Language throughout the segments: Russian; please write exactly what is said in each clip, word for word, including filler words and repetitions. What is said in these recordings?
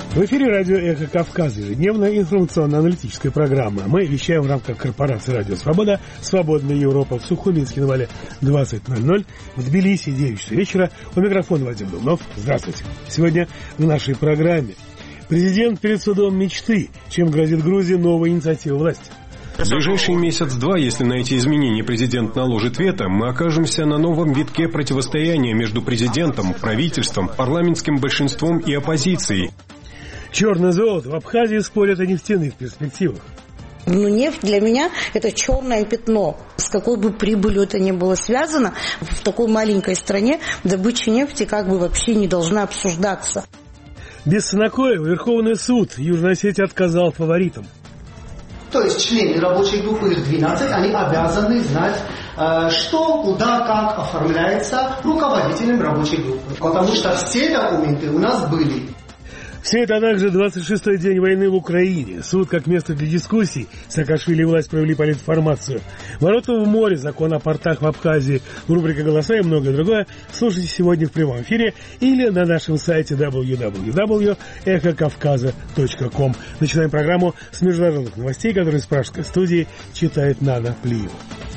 В эфире радио «Эхо Кавказа», ежедневная информационно-аналитическая программа. Мы вещаем в рамках корпорации «Радио Свобода», «Свободная Европа» в Сухуминске на Вале двадцать ноль ноль, в Тбилиси девять часов вечера. У микрофона Вадим Думнов. Здравствуйте. Сегодня в нашей программе президент перед судом мечты. Чем грозит Грузии новая инициатива власти? В ближайший месяц-два, если на эти изменения президент наложит вето, мы окажемся на новом витке противостояния между президентом, правительством, парламентским большинством и оппозицией. Черное золото в Абхазии спорят о нефтяных перспективах. Ну, нефть для меня – это черное пятно. С какой бы прибылью это ни было связано, в такой маленькой стране добыча нефти как бы вообще не должна обсуждаться. Без Санакоева Верховный суд Южной Осетии отказал фаворитам. То есть члены рабочей группы, их двенадцать, они обязаны знать, что, куда, как оформляется руководителем рабочей группы. Потому что все документы у нас были. Все это, а также двадцать шестой день войны в Украине. Суд как место для дискуссий. Саакашвили и власть провели политинформацию. Ворота в море, закон о портах в Абхазии, рубрика «Голоса» и многое другое. Слушайте сегодня в прямом эфире или на нашем сайте дабл ю дабл ю дабл ю точка эхо кавказа точка ком. Начинаем программу с международных новостей, которые из пражской студии читает Нана Плиева.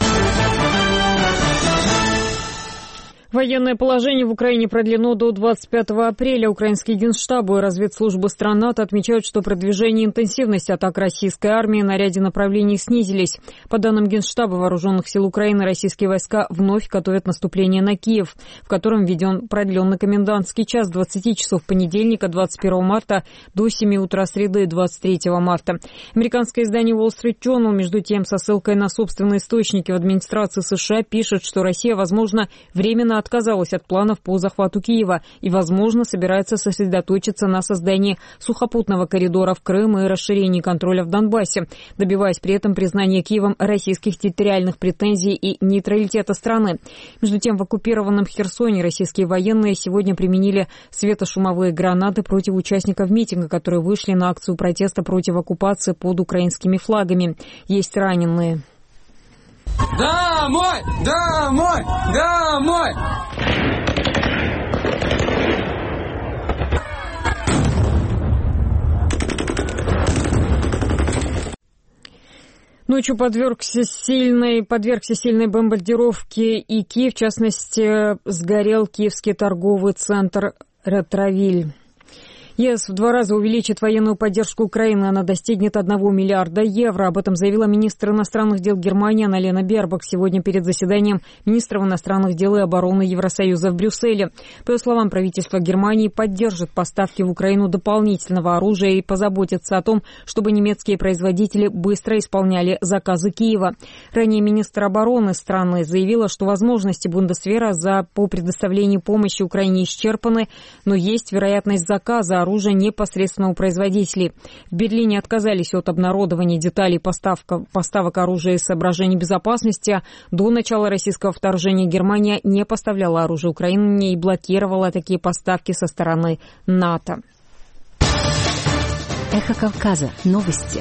Военное положение в Украине продлено до двадцать пятого апреля. Украинские генштабы и разведслужбы стран НАТО отмечают, что продвижение и интенсивность атак российской армии на ряде направлений снизились. По данным Генштаба Вооруженных сил Украины, российские войска вновь готовят наступление на Киев, в котором введен продленный комендантский час с двадцати часов понедельника, двадцать первого марта, до семи утра среды, двадцать третьего марта. Американское издание Wall Street Journal, между тем, со ссылкой на собственные источники в администрации США, пишет, что Россия, возможно, временно отказалась от планов по захвату Киева и, возможно, собирается сосредоточиться на создании сухопутного коридора в Крым и расширении контроля в Донбассе, добиваясь при этом признания Киевом российских территориальных претензий и нейтралитета страны. Между тем, в оккупированном Херсоне российские военные сегодня применили светошумовые гранаты против участников митинга, которые вышли на акцию протеста против оккупации под украинскими флагами. Есть раненые. Домой! Домой! Домой! Ночью подвергся сильной, подвергся сильной бомбардировке и Киев, в частности, сгорел киевский торговый центр «Ретровиль». ЕС в два раза увеличит военную поддержку Украины. Она достигнет одного миллиарда евро. Об этом заявила министр иностранных дел Германии Анна-Лена Бербок сегодня перед заседанием министров иностранных дел и обороны Евросоюза в Брюсселе. По ее словам, правительство Германии поддержит поставки в Украину дополнительного оружия и позаботится о том, чтобы немецкие производители быстро исполняли заказы Киева. Ранее министр обороны страны заявила, что возможности Бундесвера за, по предоставлению помощи Украине исчерпаны, но есть вероятность заказа оружия непосредственно у производителей. В Берлине отказались от обнародования деталей поставка, поставок оружия из соображений безопасности. До начала российского вторжения Германия не поставляла оружие Украине и блокировала такие поставки со стороны НАТО. Эхо Кавказа. Новости.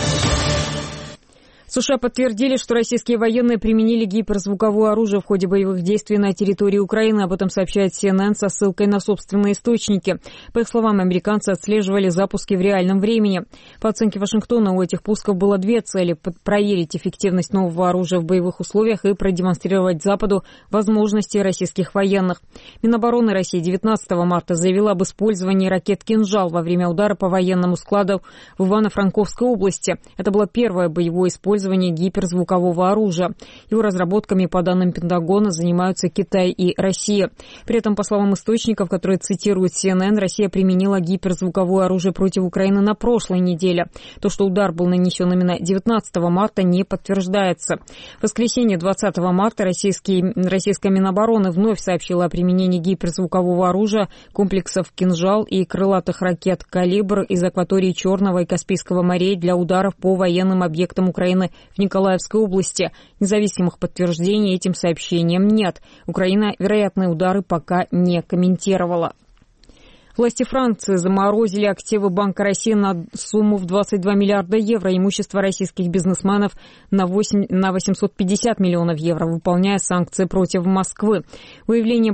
США подтвердили, что российские военные применили гиперзвуковое оружие в ходе боевых действий на территории Украины. Об этом сообщает Си Эн Эн со ссылкой на собственные источники. По их словам, американцы отслеживали запуски в реальном времени. По оценке Вашингтона, у этих пусков было две цели – проверить эффективность нового оружия в боевых условиях и продемонстрировать Западу возможности российских военных. Минобороны России девятнадцатого марта заявила об использовании ракет «Кинжал» во время удара по военному складу в Ивано-Франковской области. Это было первое боевое использование гиперзвукового оружия. Его разработками, по данным Пентагона, занимаются Китай и Россия. При этом, по словам источников, которые цитируют Си Эн Эн, Россия применила гиперзвуковое оружие против Украины на прошлой неделе. То, что удар был нанесен именно девятнадцатого марта, не подтверждается. В воскресенье двадцатого марта российский, российская Минобороны вновь сообщила о применении гиперзвукового оружия, комплексов «Кинжал» и крылатых ракет «Калибр» из акватории Черного и Каспийского морей для ударов по военным объектам Украины в Николаевской области. Независимых подтверждений этим сообщениям нет. Украина вероятные удары пока не комментировала. Власти Франции заморозили активы Банка России на сумму в двадцать два миллиарда евро, имущество российских бизнесменов на, восемьсот пятьдесят миллионов евро, выполняя санкции против Москвы. Выявление под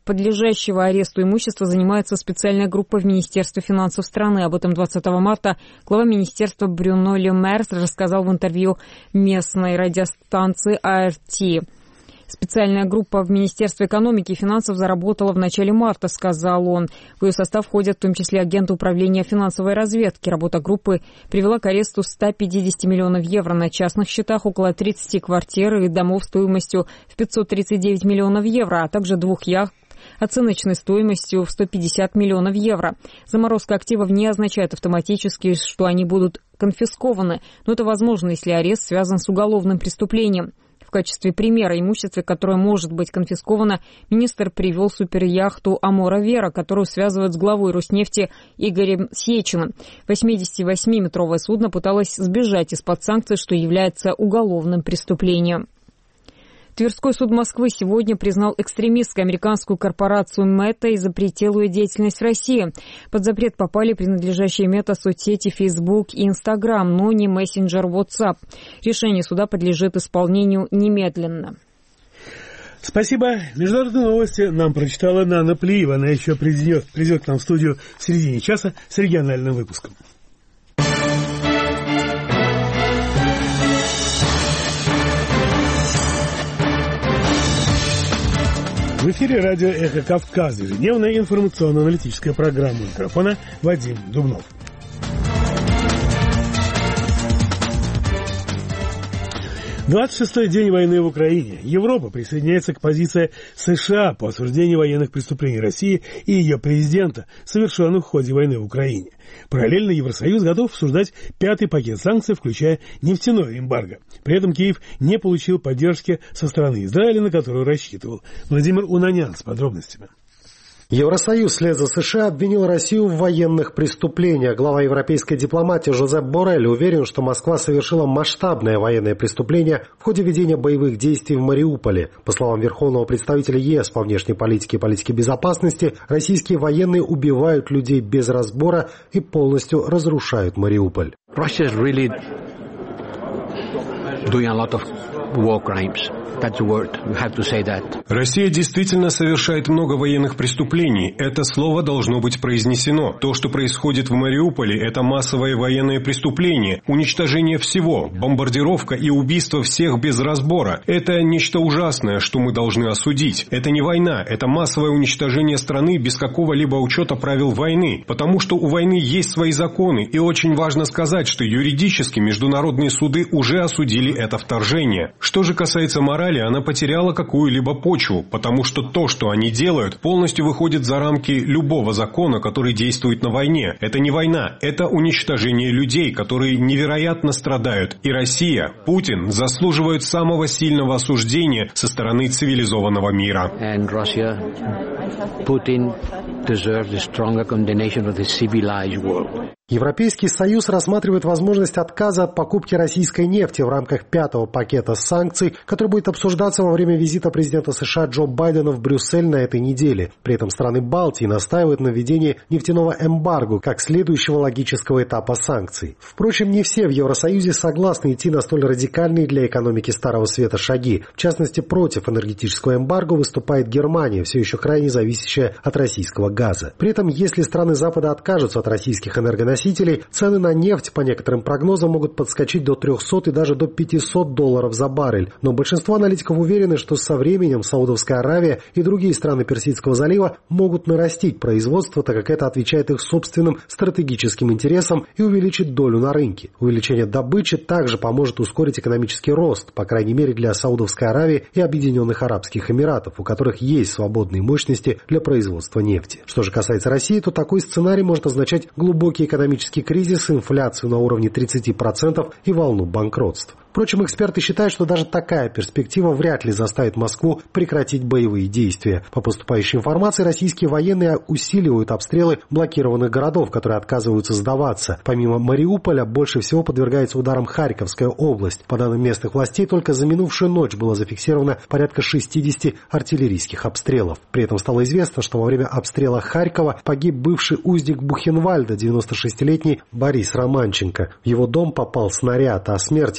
подлежащего аресту имущества занимается специальная группа в Министерстве финансов страны. Об этом двадцатого марта глава министерства Брюно Ле Мэр рассказал в интервью местной радиостанции А Эр Ти. Специальная группа в Министерстве экономики и финансов заработала в начале марта, сказал он. В ее состав входят в том числе агенты управления финансовой разведки. Работа группы привела к аресту ста пятидесяти миллионов евро на частных счетах, около тридцати квартир и домов стоимостью в пятьсот тридцать девять миллионов евро, а также двух яхт оценочной стоимостью в сто пятьдесят миллионов евро. Заморозка активов не означает автоматически, что они будут конфискованы, но это возможно, если арест связан с уголовным преступлением. В качестве примера имущества, которое может быть конфисковано, министр привел суперяхту «Амора Вера», которую связывают с главой Роснефти Игорем Сечиным. восьмидесятивосьмиметровое судно пыталось сбежать из-под санкций, что является уголовным преступлением. Тверской суд Москвы сегодня признал экстремистской американскую корпорацию Мета и запретил ее деятельность в России. Под запрет попали принадлежащие Мета соцсети Facebook и Instagram, но не мессенджер WhatsApp. Решение суда подлежит исполнению немедленно. Спасибо. Международные новости нам прочитала Нана Плиева. Она еще придет, придет к нам в студию в середине часа с региональным выпуском. В эфире радио «Эхо Кавказа», ежедневная информационно-аналитическая программа. У микрофона Вадим Дубнов. двадцать шестой день войны в Украине. Европа присоединяется к позиции США по осуждению военных преступлений России и ее президента, совершенных в ходе войны в Украине. Параллельно Евросоюз готов обсуждать пятый пакет санкций, включая нефтяное эмбарго. При этом Киев не получил поддержки со стороны Израиля, на которую рассчитывал. Владимир Унанян с подробностями. Евросоюз вслед за США обвинил Россию в военных преступлениях. Глава европейской дипломатии Жозеп Боррель уверен, что Москва совершила масштабное военное преступление в ходе ведения боевых действий в Мариуполе. По словам верховного представителя ЕС по внешней политике и политике безопасности, российские военные убивают людей без разбора и полностью разрушают Мариуполь. Russia is really doing a lot of war crimes. That's the word. We have to say that. Россия действительно совершает много военных преступлений. Это слово должно быть произнесено. То, что происходит в Мариуполе, это массовое военное преступление, уничтожение всего, бомбардировка и убийство всех без разбора. Это нечто ужасное, что мы должны осудить. Это не война, это массовое уничтожение страны без какого-либо учета правил войны, потому что у войны есть свои законы, и очень важно сказать, что юридически международные суды уже осудили это вторжение. Что же касается морали, она потеряла какую-либо почву, потому что то, что они делают, полностью выходит за рамки любого закона, который действует на войне. Это не война, это уничтожение людей, которые невероятно страдают. И Россия, Путин заслуживают самого сильного осуждения со стороны цивилизованного мира. And Russia, Putin deserves a stronger condemnation of the civilized world. Европейский Союз рассматривает возможность отказа от покупки российской нефти в рамках пятого пакета санкций, который будет обсуждаться во время визита президента США Джо Байдена в Брюссель на этой неделе. При этом страны Балтии настаивают на введении нефтяного эмбарго как следующего логического этапа санкций. Впрочем, не все в Евросоюзе согласны идти на столь радикальные для экономики Старого Света шаги. В частности, против энергетического эмбарго выступает Германия, все еще крайне зависящая от российского газа. При этом, если страны Запада откажутся от российских энергоносителей, цены на нефть, по некоторым прогнозам, могут подскочить до трехсот и даже до пятисот долларов за баррель. Но большинство аналитиков уверены, что со временем Саудовская Аравия и другие страны Персидского залива могут нарастить производство, так как это отвечает их собственным стратегическим интересам и увеличит долю на рынке. Увеличение добычи также поможет ускорить экономический рост, по крайней мере для Саудовской Аравии и Объединенных Арабских Эмиратов, у которых есть свободные мощности для производства нефти. Что же касается России, то такой сценарий может означать глубокий экономический Экономический кризис, инфляцию на уровне тридцати процентов и волну банкротств. Впрочем, эксперты считают, что даже такая перспектива вряд ли заставит Москву прекратить боевые действия. По поступающей информации, российские военные усиливают обстрелы блокированных городов, которые отказываются сдаваться. Помимо Мариуполя, больше всего подвергается ударам Харьковская область. По данным местных властей, только за минувшую ночь было зафиксировано порядка шестидесяти артиллерийских обстрелов. При этом стало известно, что во время обстрела Харькова погиб бывший узник Бухенвальда, девяносто шестилетний Борис Романченко. В его дом попал снаряд, о смерти прошедшего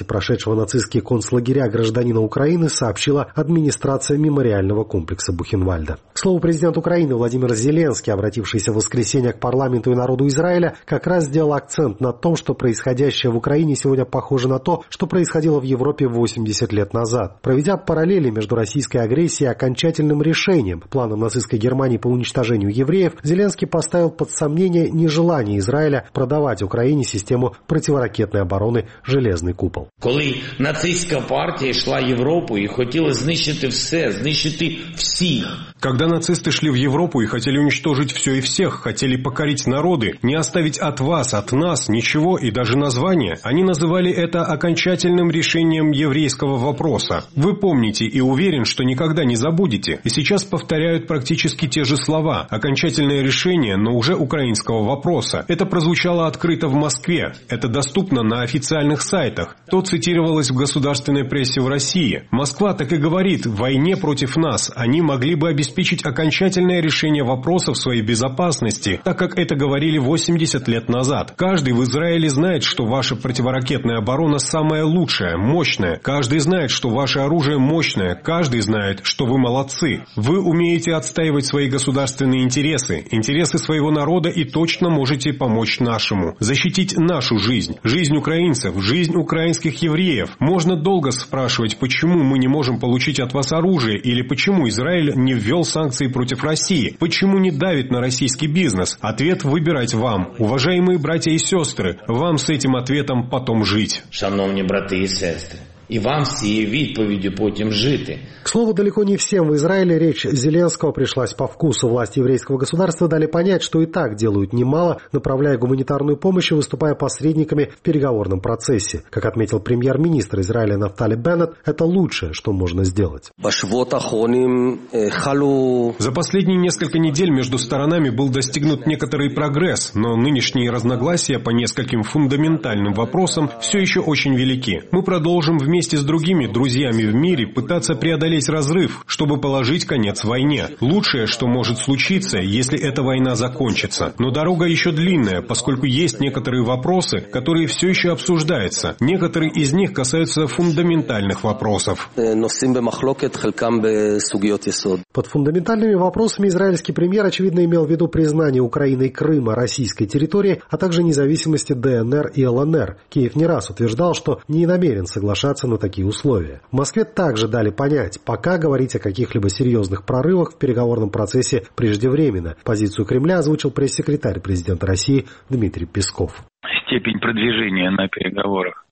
прошедшего нацистские концлагеря гражданина Украины, сообщила администрация мемориального комплекса Бухенвальда. К слову, президент Украины Владимир Зеленский, обратившийся в воскресенье к парламенту и народу Израиля, как раз сделал акцент на том, что происходящее в Украине сегодня похоже на то, что происходило в Европе восемьдесят лет назад. Проведя параллели между российской агрессией и окончательным решением, планом нацистской Германии по уничтожению евреев, Зеленский поставил под сомнение нежелание Израиля продавать Украине систему противоракетной обороны «Железный купол». Коли нацистська партія йшла в Європу і хотіла знищити все, знищити всіх. Когда нацисты шли в Европу и хотели уничтожить все и всех, хотели покорить народы, не оставить от вас, от нас ничего и даже название, они называли это окончательным решением еврейского вопроса. Вы помните и уверен, что никогда не забудете. И сейчас повторяют практически те же слова. Окончательное решение, но уже украинского вопроса. Это прозвучало открыто в Москве. Это доступно на официальных сайтах. То цитировалось в государственной прессе в России. Москва так и говорит: в войне против нас они могли бы обеспечить окончательное решение вопросов своей безопасности, так как это говорили восемьдесят лет назад. Каждый в Израиле знает, что ваша противоракетная оборона самая лучшая, мощная. Каждый знает, что ваше оружие мощное. Каждый знает, что вы молодцы. Вы умеете отстаивать свои государственные интересы, интересы своего народа и точно можете помочь нашему. Защитить нашу жизнь, жизнь украинцев, жизнь украинских евреев. Можно долго спрашивать, почему мы не можем получить от вас оружие или почему Израиль не ввел санкции против России, почему не давит на российский бизнес. Ответ выбирать вам. Уважаемые братья и сестры, вам с этим ответом потом жить. Шановні брати і сестри, і вам з цією відповіддю потім жити. К слову, далеко не всем в Израиле речь Зеленского пришлась по вкусу. Власти еврейского государства дали понять, что и так делают немало, направляя гуманитарную помощь и выступая посредниками в переговорном процессе. Как отметил премьер-министр Израиля Нафтали Беннет, это лучшее, что можно сделать. За последние несколько недель между сторонами был достигнут некоторый прогресс, но нынешние разногласия по нескольким фундаментальным вопросам все еще очень велики. Мы продолжим вместе с другими друзьями в мире пытаться преодолеть разрыв, чтобы положить конец войне. Лучшее, что может случиться, если эта война закончится. Но дорога еще длинная, поскольку есть некоторые вопросы, которые все еще обсуждаются. Некоторые из них касаются фундаментальных вопросов. Под фундаментальными вопросами израильский премьер, очевидно, имел в виду признание Украиной Крыма российской территорией, а также независимости ДНР и ЛНР. Киев не раз утверждал, что не намерен соглашаться на такие условия. В Москве также дали понять, пока говорить о каких-либо серьезных прорывах в переговорном процессе преждевременно. Позицию Кремля озвучил пресс-секретарь президента России Дмитрий Песков. Степень продвижения на переговорах,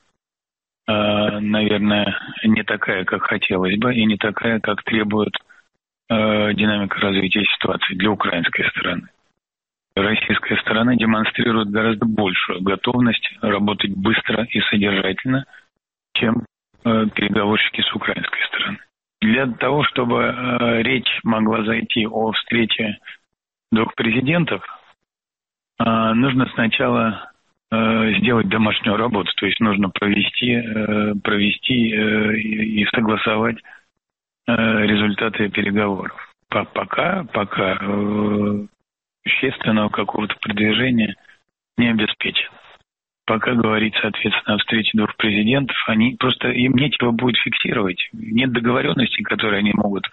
наверное, не такая, как хотелось бы, и не такая, как требует динамика развития ситуации для украинской стороны. Российская сторона демонстрирует гораздо большую готовность работать быстро и содержательно, чем переговорщики с украинской стороны. Для того, чтобы э, речь могла зайти о встрече двух президентов, э, нужно сначала э, сделать домашнюю работу, то есть нужно провести, э, провести э, и согласовать э, результаты переговоров. Пока, пока э, существенного какого-то продвижения не обеспечено. Пока говорить, соответственно, о встрече двух президентов, они просто, им нечего будет фиксировать. Нет договоренности, которые они могут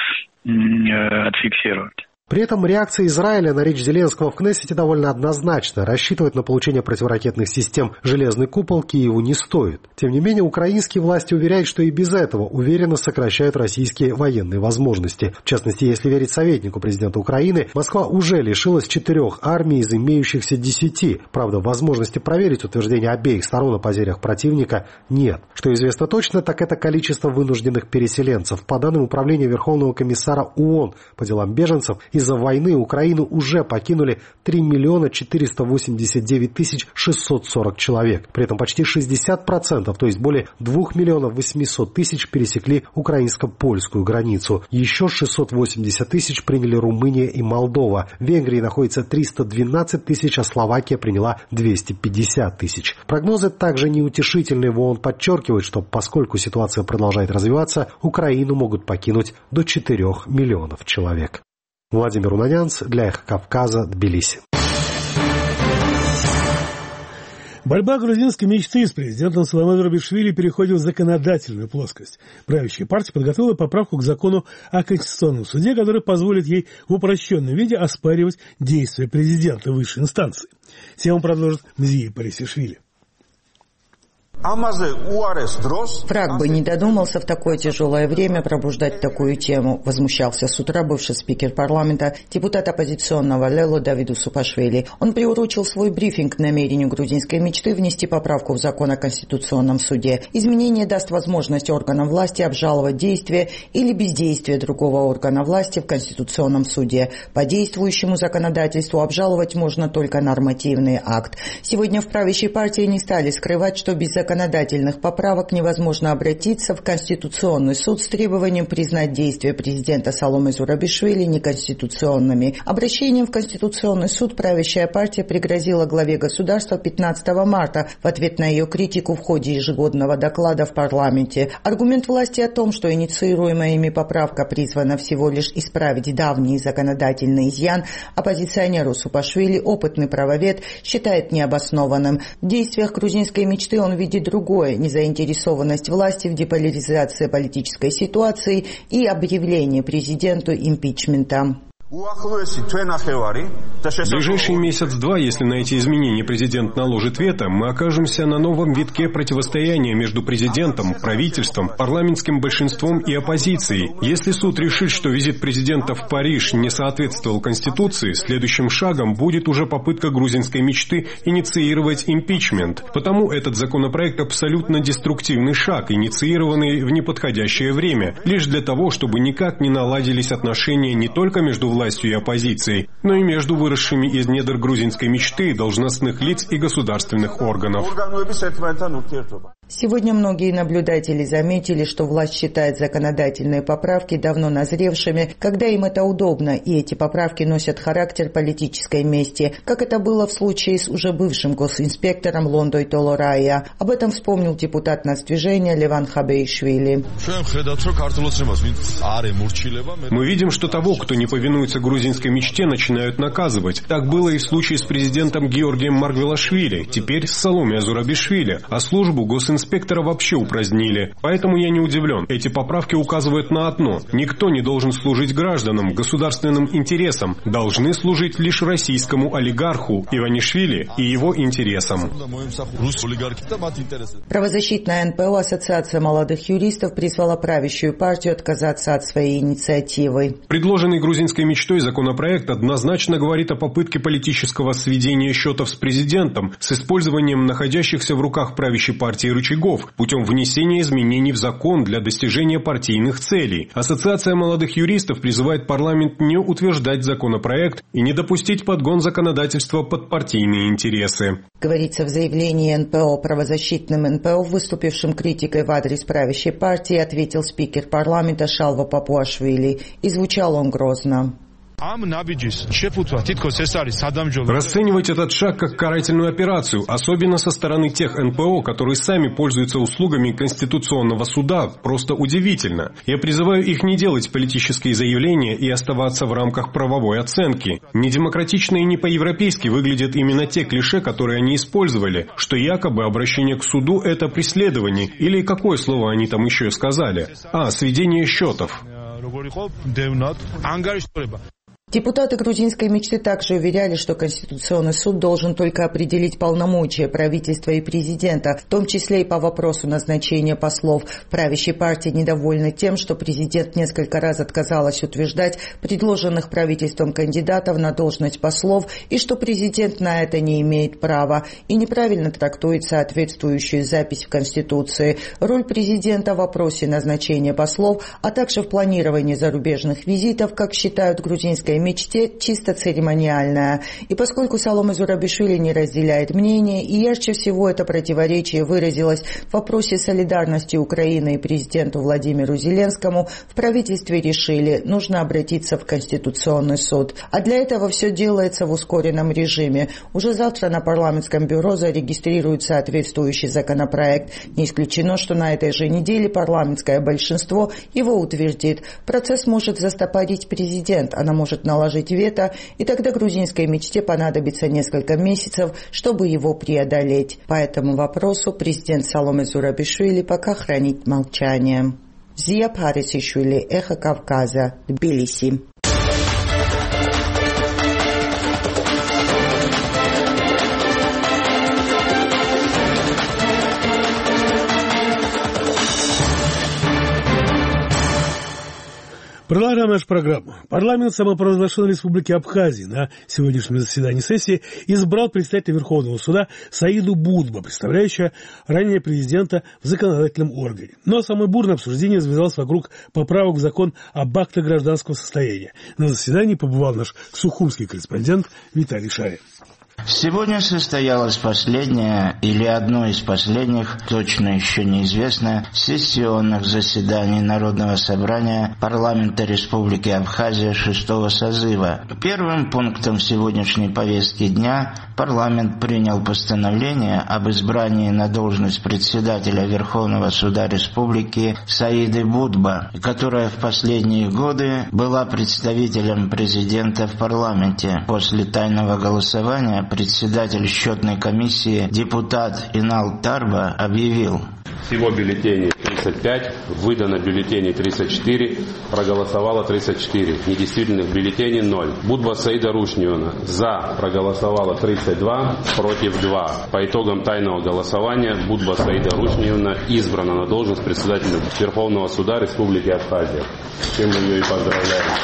э, отфиксировать. При этом реакция Израиля на речь Зеленского в Кнессете довольно однозначна. Рассчитывать на получение противоракетных систем «Железный купол» Киеву не стоит. Тем не менее, украинские власти уверяют, что и без этого уверенно сокращают российские военные возможности. В частности, если верить советнику президента Украины, Москва уже лишилась четырех армий из имеющихся десяти. Правда, возможности проверить утверждения обеих сторон о потерях противника нет. Что известно точно, так это количество вынужденных переселенцев. По данным Управления Верховного комиссара ООН по делам беженцев, из-за войны Украину уже покинули три миллиона четыреста восемьдесят девять тысяч шестьсот сорок человек. При этом почти шестьдесят процентов, то есть более двух миллионов восьмисот тысяч пересекли украинско-польскую границу. Еще шестьсот восемьдесят тысяч приняли Румыния и Молдова. В Венгрии находится триста двенадцать тысяч, а Словакия приняла двести пятьдесят тысяч. Прогнозы также неутешительные. В ООН подчеркивают, что поскольку ситуация продолжает развиваться, Украину могут покинуть до четырёх миллионов человек. Владимир Унанянц для Эхо Кавказа, Тбилиси. Борьба грузинской мечты с президентом Саломе Зурабишвили переходит в законодательную плоскость. Правящая партия подготовила поправку к закону о Конституционном суде, который позволит ей в упрощенном виде оспаривать действия президента высшей инстанции. Тему продолжит Мзия Парисишвили. Враг бы не додумался в такое тяжелое время пробуждать такую тему, возмущался с утра бывший спикер парламента, депутат оппозиционного Лело Давиду Супашвили. Он приурочил свой брифинг к намерению грузинской мечты внести поправку в закон о Конституционном суде. Изменение даст возможность органам власти обжаловать действия или бездействие другого органа власти в Конституционном суде. По действующему законодательству обжаловать можно только нормативный акт. Сегодня в правящей партии не стали скрывать, что без законодательства законодательных поправок невозможно обратиться в Конституционный суд с требованием признать действия президента Саломе Зурабишвили неконституционными. Обращением в Конституционный суд правящая партия пригрозила главе государства пятнадцатого марта в ответ на ее критику в ходе ежегодного доклада в парламенте. Аргумент власти о том, что инициируемая ими поправка призвана всего лишь исправить давний законодательный изъян, оппозиционеру Супашвили, опытный правовед, считает необоснованным. В действиях грузинской мечты он видит другое – незаинтересованность власти в деполяризации политической ситуации и объявление президенту импичмента. В ближайший месяц-два, если на эти изменения президент наложит вето, мы окажемся на новом витке противостояния между президентом, правительством, парламентским большинством и оппозицией. Если суд решит, что визит президента в Париж не соответствовал Конституции, следующим шагом будет уже попытка грузинской мечты инициировать импичмент. Потому этот законопроект абсолютно деструктивный шаг, инициированный в неподходящее время, лишь для того, чтобы никак не наладились отношения не только между властью властью и оппозицией, но и между выросшими из недр грузинской мечты должностных лиц и государственных органов. Сегодня многие наблюдатели заметили, что власть считает законодательные поправки давно назревшими, когда им это удобно, и эти поправки носят характер политической мести, как это было в случае с уже бывшим госинспектором Лондой Толорая. Об этом вспомнил депутат нацдвижения Леван Хабеишвили. Мы видим, что того, кто не повинуется грузинской мечте, начинают наказывать. Так было и в случае с президентом Георгием Маргвелашвили, теперь с Саломе Зурабишвили, а службу госинспектора вообще упразднили. Поэтому я не удивлен. Эти поправки указывают на одно. Никто не должен служить гражданам, государственным интересам. Должны служить лишь российскому олигарху Иванишвили и его интересам. Правозащитная эн пэ о Ассоциация молодых юристов призвала правящую партию отказаться от своей инициативы. Предложенный грузинской мечтой законопроект однозначно говорит о попытке политического сведения счетов с президентом с использованием находящихся в руках правящей партии рычагов путем внесения изменений в закон для достижения партийных целей. Ассоциация молодых юристов призывает парламент не утверждать законопроект и не допустить подгон законодательства под партийные интересы. Говорится в заявлении эн пэ о. Правозащитным эн пэ о, выступившим критикой в адрес правящей партии, ответил спикер парламента Шалва Папуашвили, и звучал он грозно. Расценивать этот шаг как карательную операцию, особенно со стороны тех эн пэ о, которые сами пользуются услугами Конституционного суда, просто удивительно. Я призываю их не делать политические заявления и оставаться в рамках правовой оценки. Недемократично и не по-европейски выглядят именно те клише, которые они использовали, что якобы обращение к суду – это преследование, или какое слово они там еще сказали? А, сведение счетов. Депутаты грузинской мечты также уверяли, что Конституционный суд должен только определить полномочия правительства и президента, в том числе и по вопросу назначения послов. Правящей партии недовольны тем, что президент несколько раз отказалась утверждать предложенных правительством кандидатов на должность послов, и что президент на это не имеет права и неправильно трактует соответствующую запись в Конституции. Роль президента в вопросе назначения послов, а также в планировании зарубежных визитов, как считают грузинские мечте, чисто церемониальная. И поскольку Саломе Зурабишвили не разделяет мнение, и ярче всего это противоречие выразилось в вопросе солидарности Украины и президенту Владимиру Зеленскому, в правительстве решили, нужно обратиться в Конституционный суд. А для этого все делается в ускоренном режиме. Уже завтра на парламентском бюро зарегистрируют соответствующий законопроект. Не исключено, что на этой же неделе парламентское большинство его утвердит. Процесс может застопорить президент, она может наложить вето, и тогда грузинской мечте понадобится несколько месяцев, чтобы его преодолеть. По этому вопросу президент Саломе Зурабишвили пока хранит молчание. Зия Парисишвили, Эхо Кавказа, Тбилиси. Продолжаем нашу программу. Парламент самопровозглашенной Республики Абхазия на сегодняшнем заседании сессии избрал представителя Верховного суда Саиду Будба, представляющего ранее президента в законодательном органе. Но самое бурное обсуждение завязалось вокруг поправок в закон об актах гражданского состояния. На заседании побывал наш сухумский корреспондент Виталий Шарин. Сегодня состоялось последнее или одно из последних, точно еще неизвестно, сессионных заседаний Народного собрания парламента Республики Абхазия шестого созыва. Первым пунктом сегодняшней повестки дня парламент принял постановление об избрании на должность председателя Верховного суда Республики Саиды Будба, которая в последние годы была представителем президента в парламенте. После тайного голосования председатель счетной комиссии депутат Инал Тарба объявил: всего бюллетеней тридцать пять, выдано бюллетеней тридцать четыре, проголосовало тридцать четыре, недействительных бюллетеней ноль. Будба Саида Рушниона за проголосовало тридцать два, против два. По итогам тайного голосования Будба Саида Рушниона избрана на должность председателя Верховного суда Республики Абхазия. С чем мы ее и поздравляем.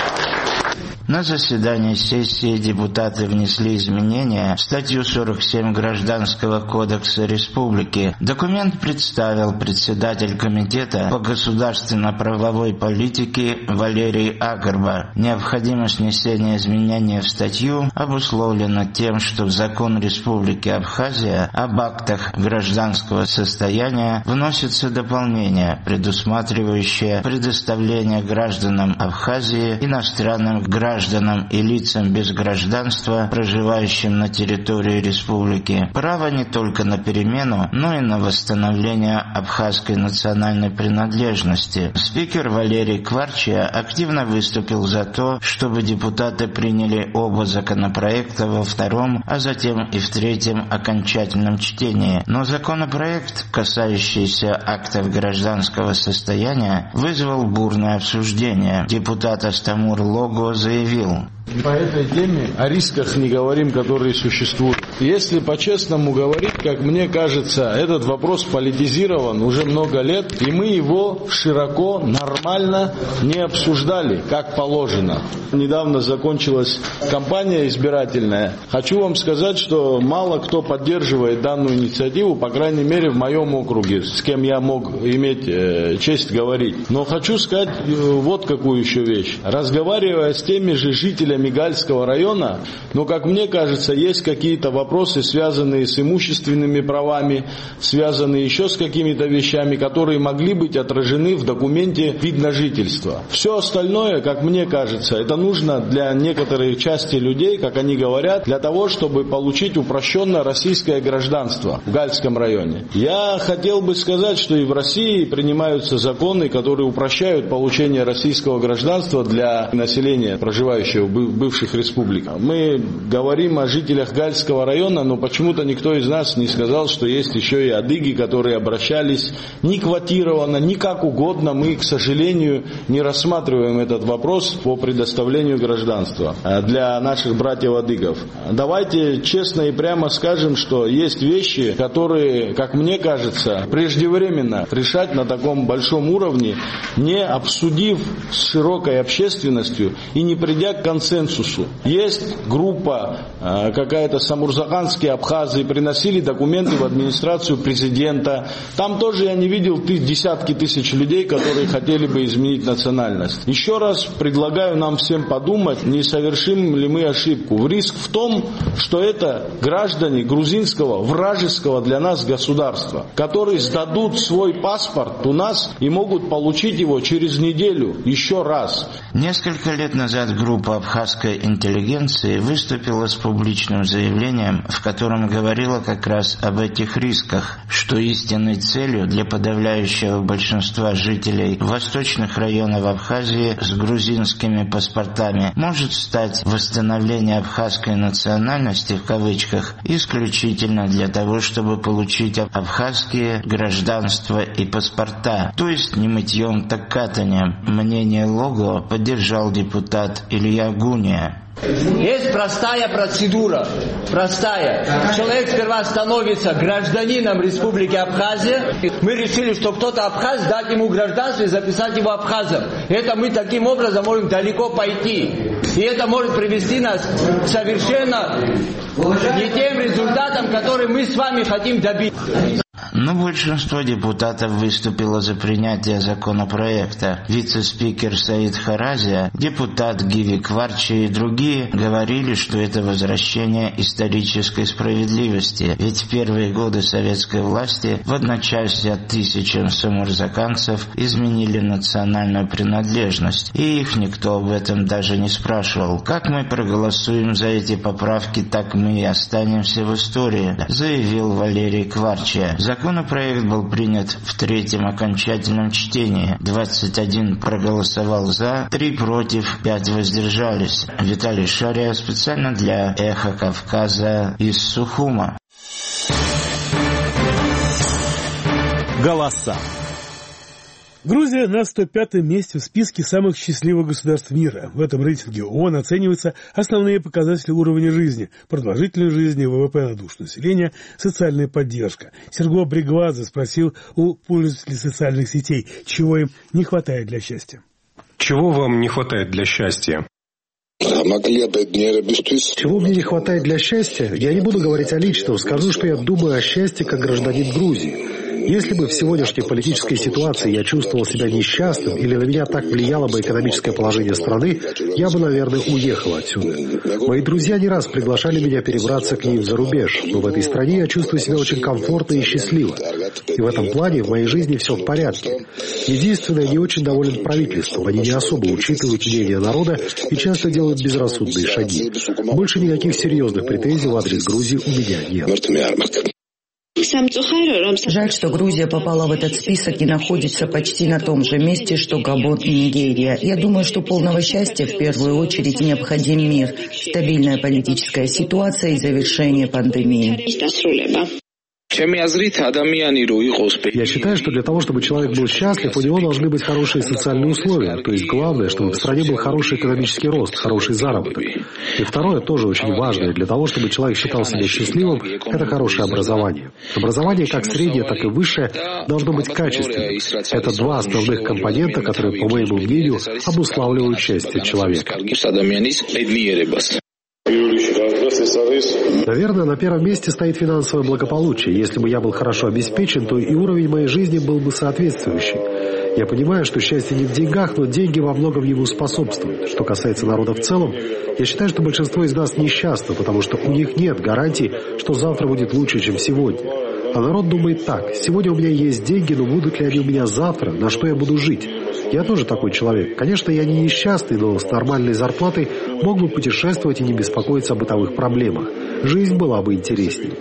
На заседании сессии депутаты внесли изменения в статью сорок семь Гражданского кодекса Республики. Документ представил председатель комитета по государственно-правовой политике Валерий Агарба. Необходимость внесения изменения в статью обусловлена тем, что в закон Республики Абхазия об актах гражданского состояния вносится дополнение, предусматривающее предоставление гражданам Абхазии, иностранным гражданам, гражданам и лицам без гражданства, проживающим на территории республики, право не только на перемену, но и на восстановление абхазской национальной принадлежности. Спикер Валерий Кварчия активно выступил за то, чтобы депутаты приняли оба законопроекта во втором, а затем и в третьем окончательном чтении. Но законопроект, касающийся актов гражданского состояния, вызвал бурное обсуждение. Депутат Астамур Лого заявил: по этой теме о рисках не говорим, которые существуют. Если по-честному говорить, как мне кажется, этот вопрос политизирован уже много лет, и мы его широко, нормально не обсуждали, как положено. Недавно закончилась кампания избирательная. Хочу вам сказать, что мало кто поддерживает данную инициативу, по крайней мере в моем округе, с кем я мог иметь э, честь говорить. Но хочу сказать э, вот какую еще вещь. Разговаривая с теми же жителями Гальского района, но, как мне кажется, есть какие-то вопросы, связанные с имущественными правами, связанные еще с какими-то вещами, которые могли быть отражены в документе вид на жительство. Все остальное, как мне кажется, это нужно для некоторой части людей, как они говорят, для того, чтобы получить упрощенное российское гражданство в Гальском районе. Я хотел бы сказать, что и в России принимаются законы, которые упрощают получение российского гражданства для населения, проживающего в бывших республиках. Мы говорим о жителях Гальского района, но почему-то никто из нас не сказал, что есть еще и адыги, которые обращались не квотированно, не как угодно. Мы, к сожалению, не рассматриваем этот вопрос по предоставлению гражданства для наших братьев-адыгов. Давайте честно и прямо скажем, что есть вещи, которые, как мне кажется, преждевременно решать на таком большом уровне, не обсудив с широкой общественностью и не придя к консенсусу. Есть группа, какая-то самурзаканские абхазы, приносили документы в администрацию президента. Там тоже я не видел десятки тысяч людей, которые хотели бы изменить национальность. Еще раз предлагаю нам всем подумать, не совершим ли мы ошибку. Риск в том, что это граждане грузинского, вражеского для нас государства, которые сдадут свой паспорт у нас и могут получить его через неделю еще раз. Несколько лет назад группа абхазов абхазской интеллигенции выступила с публичным заявлением, в котором говорила как раз об этих рисках, что истинной целью для подавляющего большинства жителей восточных районов Абхазии с грузинскими паспортами может стать восстановление абхазской национальности в кавычках исключительно для того, чтобы получить абхазские гражданства и паспорта, то есть не мытьем, так катанием. Мнение Лого поддержал депутат Илья Гуния. Есть простая процедура, простая. Человек сперва становится гражданином Республики Абхазия. Мы решили, что кто-то абхаз, дать ему гражданство и записать его абхазом. Это мы таким образом можем далеко пойти. И это может привести нас к совершенно не тем результатам, которые мы с вами хотим добиться. Но большинство депутатов выступило за принятие законопроекта. Вице-спикер Саид Харазия, депутат Гиви Кварчи и другие говорили, что это возвращение исторической справедливости. Ведь в первые годы советской власти в одночасье тысячам самурзаканцев изменили национальную принадлежность. И их никто об этом даже не спрашивал. Как мы проголосуем за эти поправки, так мы и останемся в истории, заявил Валерий Кварчи. Законопроект был принят в третьем окончательном чтении. двадцать один проголосовал за, три против, пять воздержались. Виталий Шария специально для «Эхо Кавказа» из Сухума. Голоса. Грузия на сто пятом месте в списке самых счастливых государств мира. В этом рейтинге ООН оцениваются основные показатели уровня жизни, продолжительность жизни, ВВП на душу населения, социальная поддержка. Серго Бригвадзе спросил у пользователей социальных сетей, чего им не хватает для счастья. Чего вам не хватает для счастья? Чего мне не хватает для счастья? Я не буду говорить о личном, скажу, что я думаю о счастье как гражданин Грузии. Если бы в сегодняшней политической ситуации я чувствовал себя несчастным или на меня так влияло бы экономическое положение страны, я бы, наверное, уехал отсюда. Мои друзья не раз приглашали меня перебраться к ним за рубеж, но в этой стране я чувствую себя очень комфортно и счастливо. И в этом плане в моей жизни все в порядке. Единственное, я не очень доволен правительством. Они не особо учитывают мнение народа и часто делают безрассудные шаги. Больше никаких серьезных претензий в адрес Грузии у меня нет. Жаль, что Грузия попала в этот список и находится почти на том же месте, что Габон и Нигерия. Я думаю, что полного счастья в первую очередь необходим мир, стабильная политическая ситуация и завершение пандемии. Я считаю, что для того, чтобы человек был счастлив, у него должны быть хорошие социальные условия. То есть главное, чтобы в стране был хороший экономический рост, хороший заработок. И второе, тоже очень важное, для того, чтобы человек считал себя счастливым, это хорошее образование. Образование как среднее, так и высшее должно быть качественным. Это два основных компонента, которые, по моему мнению, обуславливают счастье человека. Наверное, на первом месте стоит финансовое благополучие. Если бы я был хорошо обеспечен, то и уровень моей жизни был бы соответствующий. Я понимаю, что счастье не в деньгах, но деньги во многом ему способствуют. Что касается народа в целом, я считаю, что большинство из нас несчастны, потому что у них нет гарантий, что завтра будет лучше, чем сегодня. А народ думает так: сегодня у меня есть деньги, но будут ли они у меня завтра, на что я буду жить? Я тоже такой человек. Конечно, я не несчастный, но с нормальной зарплатой мог бы путешествовать и не беспокоиться о бытовых проблемах. Жизнь была бы интересней.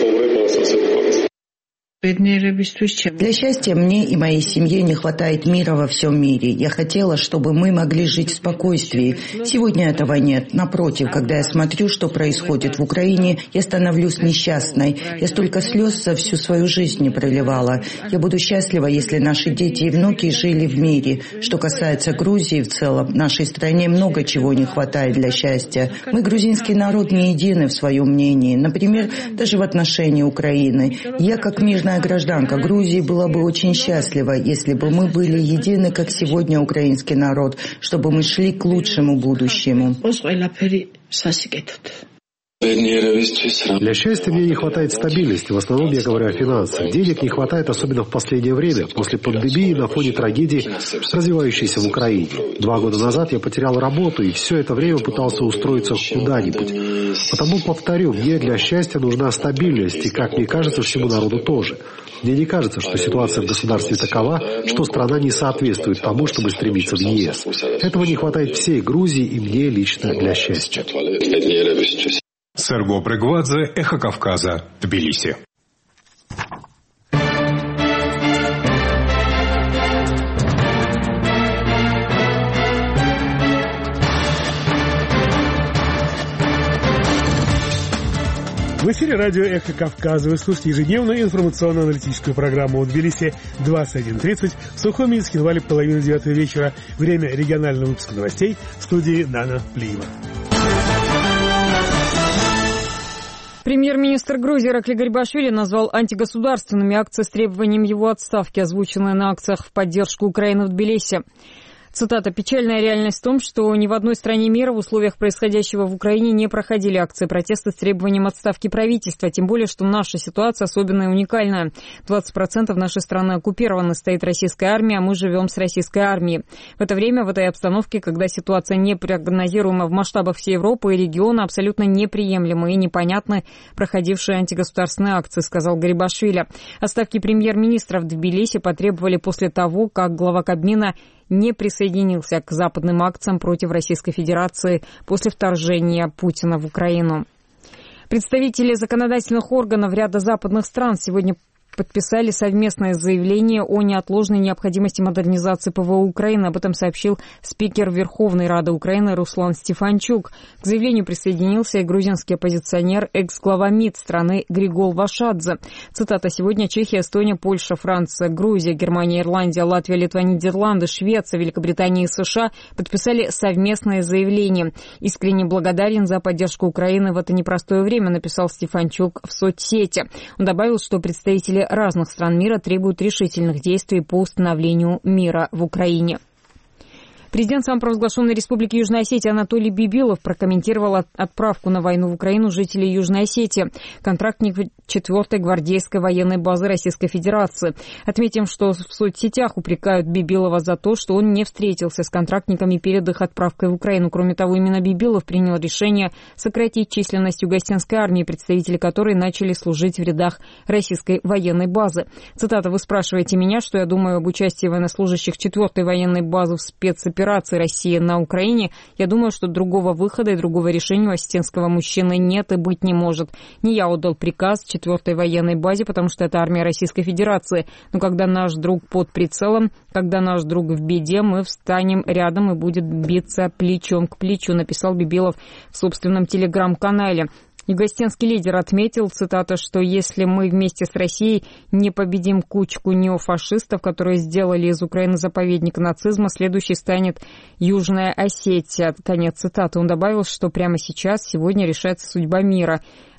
Для счастья мне и моей семье не хватает мира во всем мире. Я хотела, чтобы мы могли жить в спокойствии. Сегодня этого нет. Напротив, когда я смотрю, что происходит в Украине, я становлюсь несчастной. Я столько слез за всю свою жизнь не проливала. Я буду счастлива, если наши дети и внуки жили в мире. Что касается Грузии в целом, нашей стране много чего не хватает для счастья. Мы, грузинский народ, не едины в своем мнении. Например, даже в отношении Украины. Я, как мирная гражданка Грузии, была бы очень счастлива, если бы мы были едины, как сегодня украинский народ, чтобы мы шли к лучшему будущему. Для счастья мне не хватает стабильности, в основном я говорю о финансах. Денег не хватает, особенно в последнее время, после пандемии, на фоне трагедий, развивающейся в Украине. Два года назад я потерял работу и все это время пытался устроиться куда-нибудь. Потому, повторю, мне для счастья нужна стабильность, и, как мне кажется, всему народу тоже. Мне не кажется, что ситуация в государстве такова, что страна не соответствует тому, чтобы стремиться в ЕС. Этого не хватает всей Грузии и мне лично для счастья. Серго Брегвадзе, Эхо Кавказа, Тбилиси. В эфире радио «Эхо Кавказа». Вы слушаете ежедневную информационно-аналитическую программу в Тбилиси двадцать один тридцать, в Сухуми и Цхинвале половина девятого вечера. Время регионального выпуска новостей в студии Нана Плиева. Премьер-министр Грузии Иракли Гарибашвили назвал антигосударственными акции с требованием его отставки, озвученные на акциях в поддержку Украины в Тбилиси. Цитата: «Печальная реальность в том, что ни в одной стране мира в условиях происходящего в Украине не проходили акции протеста с требованием отставки правительства, тем более, что наша ситуация особенная и уникальная. двадцать процентов нашей страны оккупированы, стоит российская армия, а мы живем с российской армией. В это время, в этой обстановке, когда ситуация непрогнозируема в масштабах всей Европы и региона, абсолютно неприемлемы и непонятны проходившие антигосударственные акции», сказал Гарибашвили. Отставки премьер-министра в Тбилиси потребовали после того, как глава Кабмина не присоединился к западным акциям против Российской Федерации после вторжения Путина в Украину. Представители законодательных органов ряда западных стран сегодня подписали совместное заявление о неотложной необходимости модернизации ПВО Украины. Об этом сообщил спикер Верховной Рады Украины Руслан Стефанчук. К заявлению присоединился и грузинский оппозиционер, экс-глава МИД страны Григол Вашадзе. Цитата: «Сегодня Чехия, Эстония, Польша, Франция, Грузия, Германия, Ирландия, Латвия, Литва, Нидерланды, Швеция, Великобритания и США подписали совместное заявление. Искренне благодарен за поддержку Украины в это непростое время», написал Стефанчук в соцсети. Он добавил, что представители разных стран мира требуют решительных действий по установлению мира в Украине. Президент самопровозглашенной Республики Южная Осетия Анатолий Бибилов прокомментировал отправку на войну в Украину жителей Южной Осетии. Контрактник четвёртой гвардейской военной базы Российской Федерации. Отметим, что в соцсетях упрекают Бибилова за то, что он не встретился с контрактниками перед их отправкой в Украину. Кроме того, именно Бибилов принял решение сократить численность Югостенской армии, представители которой начали служить в рядах российской военной базы. Цитата: «Вы спрашиваете меня, что я думаю об участии военнослужащих четвёртой военной базы в спецоперации России на Украине. Я думаю, что другого выхода и другого решения у осетинского мужчины нет и быть не может. Не я отдал приказ четвёртой военной базе, потому что это армия Российской Федерации. Но когда наш друг под прицелом, когда наш друг в беде, мы встанем рядом и будет биться плечом к плечу», написал Бибилов в собственном телеграм-канале. Югостенский лидер отметил, цитата, что если мы вместе с Россией не победим кучку неофашистов, которые сделали из Украины заповедник нацизма, следующей станет Южная Осетия. Конец цитаты. Он добавил, что прямо сейчас, сегодня решается судьба мира.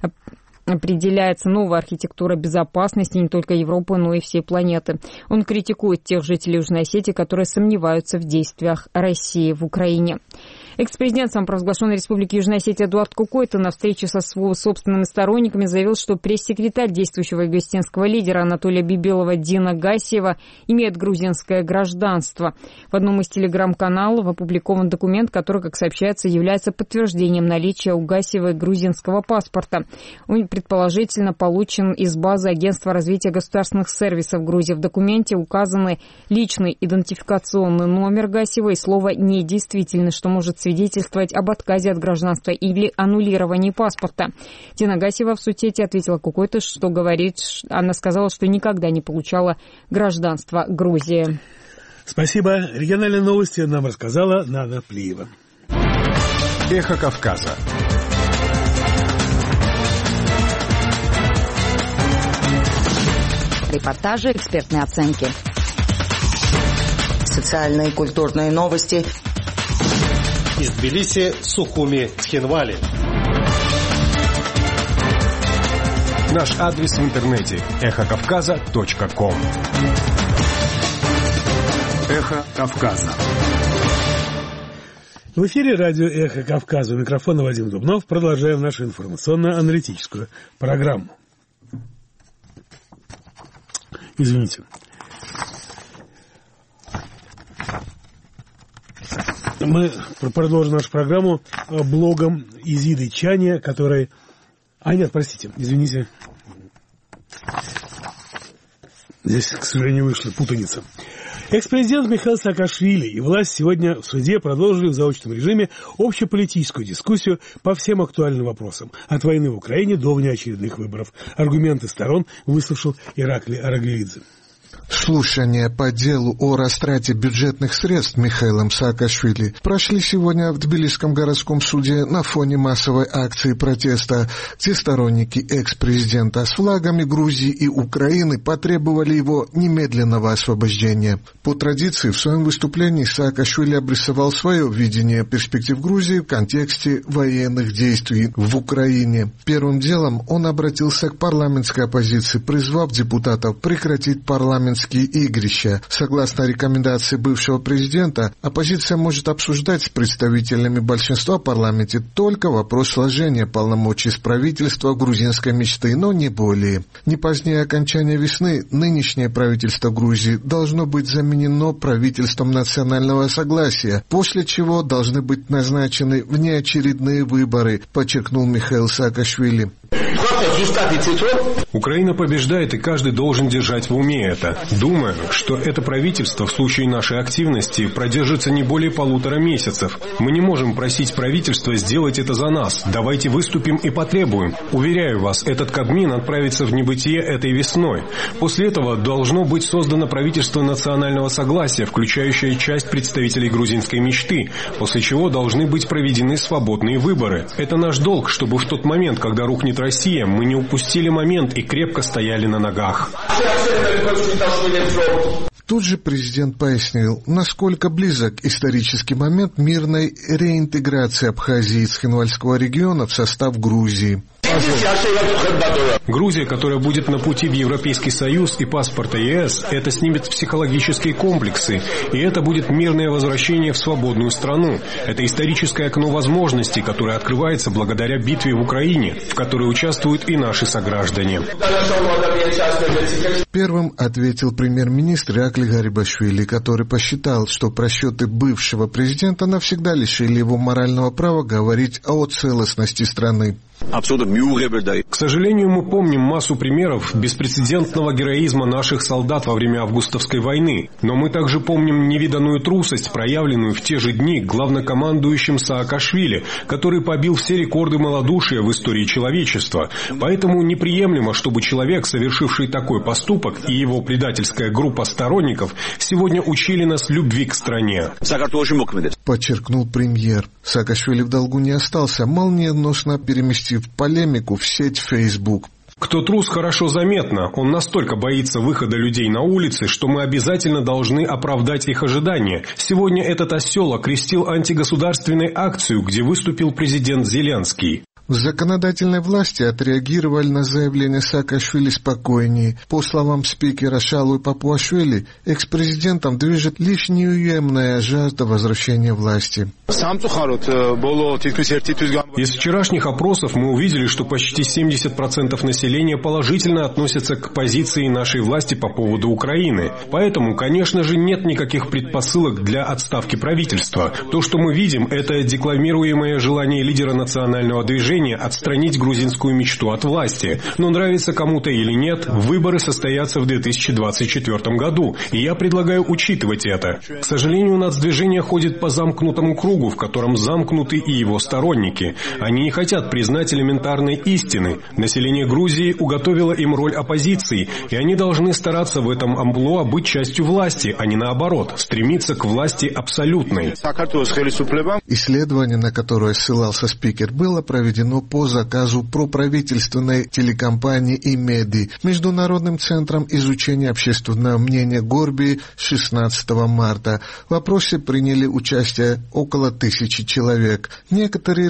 Определяется новая архитектура безопасности не только Европы, но и всей планеты. Он критикует тех жителей Южной Осетии, которые сомневаются в действиях России в Украине. Экс-президент самопровозглашенной Республики Южная Осетия Эдуард Кукойто на встрече со собственными сторонниками заявил, что пресс-секретарь действующего югостенского лидера Анатолия Бибилова Дина Гасиева имеет грузинское гражданство. В одном из телеграм-каналов опубликован документ, который, как сообщается, является подтверждением наличия у Гасиевой грузинского паспорта. Он предположительно получен из базы Агентства развития государственных сервисов Грузии. В документе указаны личный идентификационный номер Гасиева и слово «недействительный», что может свидетельствовать об отказе от гражданства или аннулировании паспорта. Дина Гасиева в соцсети ответила Кукойто, что говорит, она сказала, что никогда не получала гражданство Грузии. Спасибо. Региональные новости нам рассказала Нана Плиева. Эхо Кавказа. Репортажи, экспертные оценки. Социальные и культурные новости. Из Тбилиси, Сухуми, Цхинвали. Наш адрес в интернете эхо кавказа точка ком. Эхо Кавказа. В эфире радио «Эхо Кавказа». У микрофона Вадим Дубнов. Продолжаем нашу информационно-аналитическую программу. Извините. Мы продолжим нашу программу блогом Изиды Чане, который... А, нет, простите, извините. Здесь, к сожалению, вышла путаница. Экс-президент Михаил Саакашвили и власть сегодня в суде продолжили в заочном режиме общеполитическую дискуссию по всем актуальным вопросам. От войны в Украине до внеочередных выборов. Аргументы сторон выслушал Ираклий Араглиидзе. Слушания по делу о растрате бюджетных средств Михаилом Саакашвили прошли сегодня в Тбилисском городском суде на фоне массовой акции протеста, где сторонники экс-президента с флагами Грузии и Украины потребовали его немедленного освобождения. По традиции, в своем выступлении Саакашвили обрисовал свое видение перспектив Грузии в контексте военных действий в Украине. Первым делом он обратился к парламентской оппозиции, призвав депутатов прекратить парламентские игрища. Согласно рекомендации бывшего президента, оппозиция может обсуждать с представителями большинства в парламенте только вопрос сложения полномочий с правительства грузинской мечты, но не более. Не позднее окончания весны нынешнее правительство Грузии должно быть заменено правительством национального согласия, после чего должны быть назначены внеочередные выборы, подчеркнул Михаил Саакашвили. Украина побеждает, и каждый должен держать в уме это. Думаю, что это правительство в случае нашей активности продержится не более полутора месяцев. Мы не можем просить правительство сделать это за нас. Давайте выступим и потребуем. Уверяю вас, этот Кабмин отправится в небытие этой весной. После этого должно быть создано правительство национального согласия, включающее часть представителей грузинской мечты, после чего должны быть проведены свободные выборы. Это наш долг, чтобы в тот момент, когда рухнет Россия, мы не упустили момент и крепко стояли на ногах. Тут же президент пояснил, насколько близок исторический момент мирной реинтеграции Абхазии и Цхинвальского региона в состав Грузии. Грузия, которая будет на пути в Европейский Союз и паспорта ЕС, это снимет психологические комплексы, и это будет мирное возвращение в свободную страну. Это историческое окно возможностей, которое открывается благодаря битве в Украине, в которой участвуют и наши сограждане. Первым ответил премьер-министр Ираклий Гарибашвили, который посчитал, что просчеты бывшего президента навсегда лишили его морального права говорить о целостности страны. К сожалению, мы помним массу примеров беспрецедентного героизма наших солдат во время Августовской войны, но мы также помним невиданную трусость, проявленную в те же дни главнокомандующим Саакашвили, который побил все рекорды малодушия в истории человечества. Поэтому неприемлемо, чтобы человек, совершивший такой поступок, и его предательская группа сторонников сегодня учили нас любви к стране. Подчеркнул премьер. Саакашвили в долгу не остался, молниеносно переместив полемику в сеть Facebook. Кто трус, хорошо заметно. Он настолько боится выхода людей на улицы, что мы обязательно должны оправдать их ожидания. Сегодня этот осел окрестил антигосударственной акцию, где выступил президент Зеленский. В законодательной власти отреагировали на заявление Саакашвили спокойнее. По словам спикера Шалуй Папуашвили, экс-президентом движет лишь неуемная жажда возвращения власти. Из вчерашних опросов мы увидели, что почти семьдесят процентов населения положительно относятся к позиции нашей власти по поводу Украины. Поэтому, конечно же, нет никаких предпосылок для отставки правительства. То, что мы видим, это декламируемое желание лидера национального движения отстранить грузинскую мечту от власти. Но нравится кому-то или нет, выборы состоятся в две тысячи двадцать четвёртом году, и я предлагаю учитывать это. К сожалению, нацдвижение ходит по замкнутому кругу, в котором замкнуты и его сторонники. Они не хотят признать элементарной истины. Население Грузии уготовило им роль оппозиции, и они должны стараться в этом амплуа быть частью власти, а не наоборот, стремиться к власти абсолютной. Исследование, на которое ссылался спикер, было проведено по заказу проправительственной телекомпании «Имеди» Международным центром изучения общественного мнения Горби шестнадцатого марта. В опросе приняли участие около тысячи человек. Некоторые результаты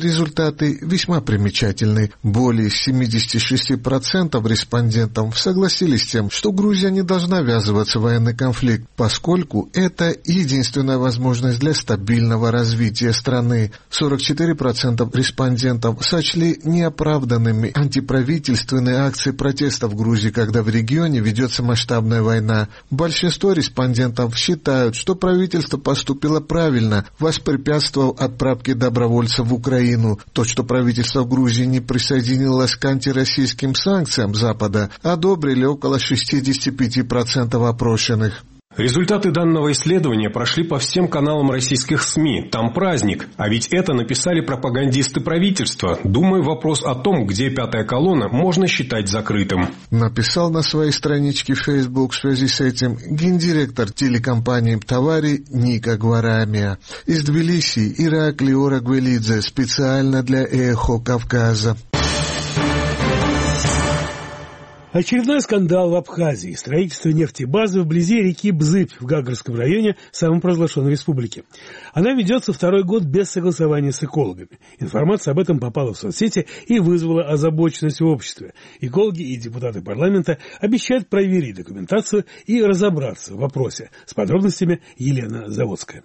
результаты весьма примечательны. Более семьдесят шесть процентов респондентов согласились с тем, что Грузия не должна ввязываться в военный конфликт, поскольку это единственная возможность для стабильного развития страны. сорок четыре процента респондентов сочли неоправданными антиправительственные акции протеста в Грузии, когда в регионе ведется масштабная война. Большинство респондентов считают, что правительство поступило правильно, воспрепятствовав отправке добровольцев в Украину. То, что правительство Грузии не присоединилось к антироссийским санкциям Запада, одобрили около шестьдесят пять процентов опрошенных. Результаты данного исследования прошли по всем каналам российских СМИ. Там праздник. А ведь это написали пропагандисты правительства. Думаю, вопрос о том, где пятая колонна, можно считать закрытым. Написал на своей страничке в Facebook в связи с этим гендиректор телекомпании «Товари» Ника Гварамия. Из Тбилиси Иракли Орагвелидзе специально для «Эхо Кавказа». Очередной скандал в Абхазии. Строительство нефтебазы вблизи реки Бзыбь в Гагарском районе самопровозглашенной республики. Она ведется второй год без согласования с экологами. Информация об этом попала в соцсети и вызвала озабоченность в обществе. Экологи и депутаты парламента обещают проверить документацию и разобраться в вопросе. С подробностями Елена Заводская.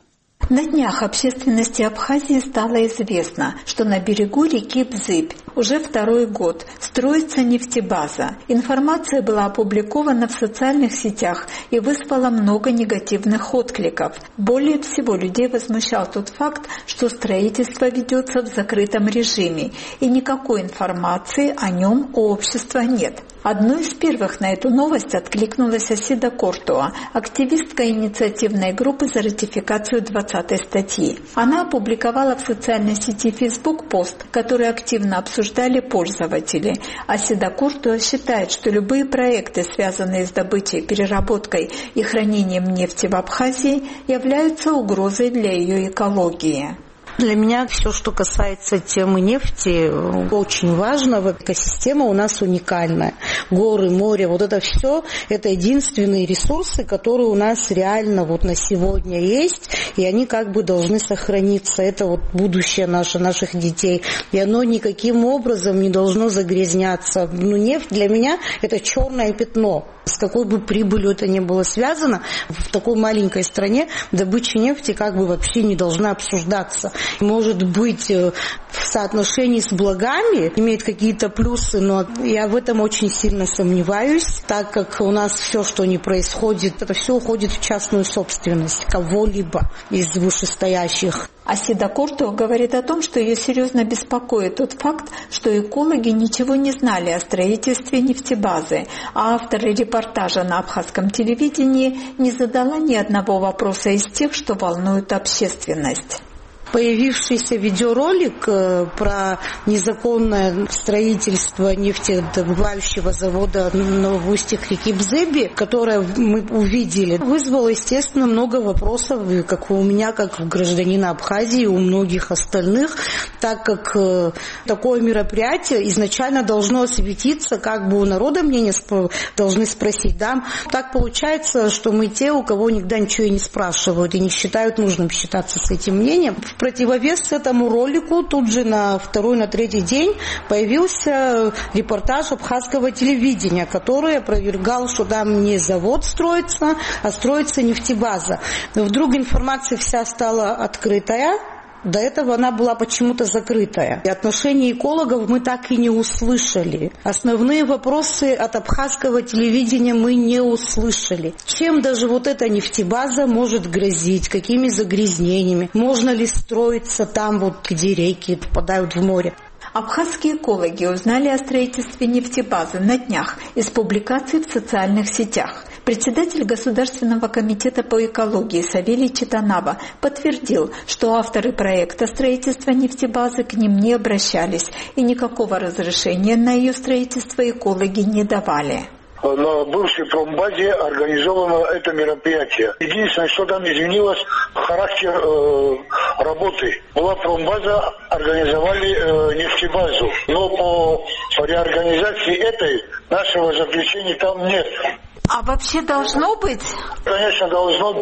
На днях общественности Абхазии стало известно, что на берегу реки Бзыбь уже второй год строится нефтебаза. Информация была опубликована в социальных сетях и вызвала много негативных откликов. Более всего людей возмущал тот факт, что строительство ведется в закрытом режиме, и никакой информации о нем у общества нет. Одной из первых на эту новость откликнулась Асида Кортуа, активистка инициативной группы за ратификацию двадцатой статьи. Она опубликовала в социальной сети Facebook пост, который активно обсуждали пользователи. Асида Кортуа считает, что любые проекты, связанные с добычей, переработкой и хранением нефти в Абхазии, являются угрозой для ее экологии. Для меня все, что касается темы нефти, очень важно. Экосистема у нас уникальная. Горы, море, вот это все, это единственные ресурсы, которые у нас реально вот на сегодня есть, и они как бы должны сохраниться. Это вот будущее наше, наших детей. И оно никаким образом не должно загрязняться. Ну, нефть для меня это черное пятно. С какой бы прибылью это ни было связано, в такой маленькой стране добыча нефти как бы вообще не должна обсуждаться. Может быть, в соотношении с благами имеет какие-то плюсы, но я в этом очень сильно сомневаюсь, так как у нас все, что не происходит, это все уходит в частную собственность кого-либо из вышестоящих. Асида Кортуа говорит о том, что ее серьезно беспокоит тот факт, что экологи ничего не знали о строительстве нефтебазы, а авторы репортажа на абхазском телевидении не задала ни одного вопроса из тех, что волнуют общественность. Появившийся видеоролик про незаконное строительство нефтедобывающего завода в устьях реки Бзыби, которое мы увидели, вызвало, естественно, много вопросов, как у меня, как у гражданина Абхазии, и у многих остальных, так как такое мероприятие изначально должно осветиться, как бы у народа мнение должны спросить. Да? Так получается, что мы те, у кого никогда ничего и не спрашивают, и не считают нужным считаться с этим мнением. В противовес этому ролику тут же на второй, на третий день появился репортаж абхазского телевидения, который опровергал, что там не завод строится, а строится нефтебаза. Вдруг информация вся стала открытая. До этого она была почему-то закрытая. И отношение экологов мы так и не услышали. Основные вопросы от абхазского телевидения мы не услышали. Чем даже вот эта нефтебаза может грозить? Какими загрязнениями? Можно ли строиться там, вот, где реки впадают в море? Абхазские экологи узнали о строительстве нефтебазы на днях из публикаций в социальных сетях. Председатель Государственного комитета по экологии Савелий Читанава подтвердил, что авторы проекта строительства нефтебазы к ним не обращались и никакого разрешения на ее строительство экологи не давали. На бывшей промбазе организовано это мероприятие. Единственное, что там изменилось, характер э, работы. Была промбаза, организовали э, нефтебазу. Но по, по реорганизации этой нашего заключения там нет. А вообще должно быть? Конечно, должно быть.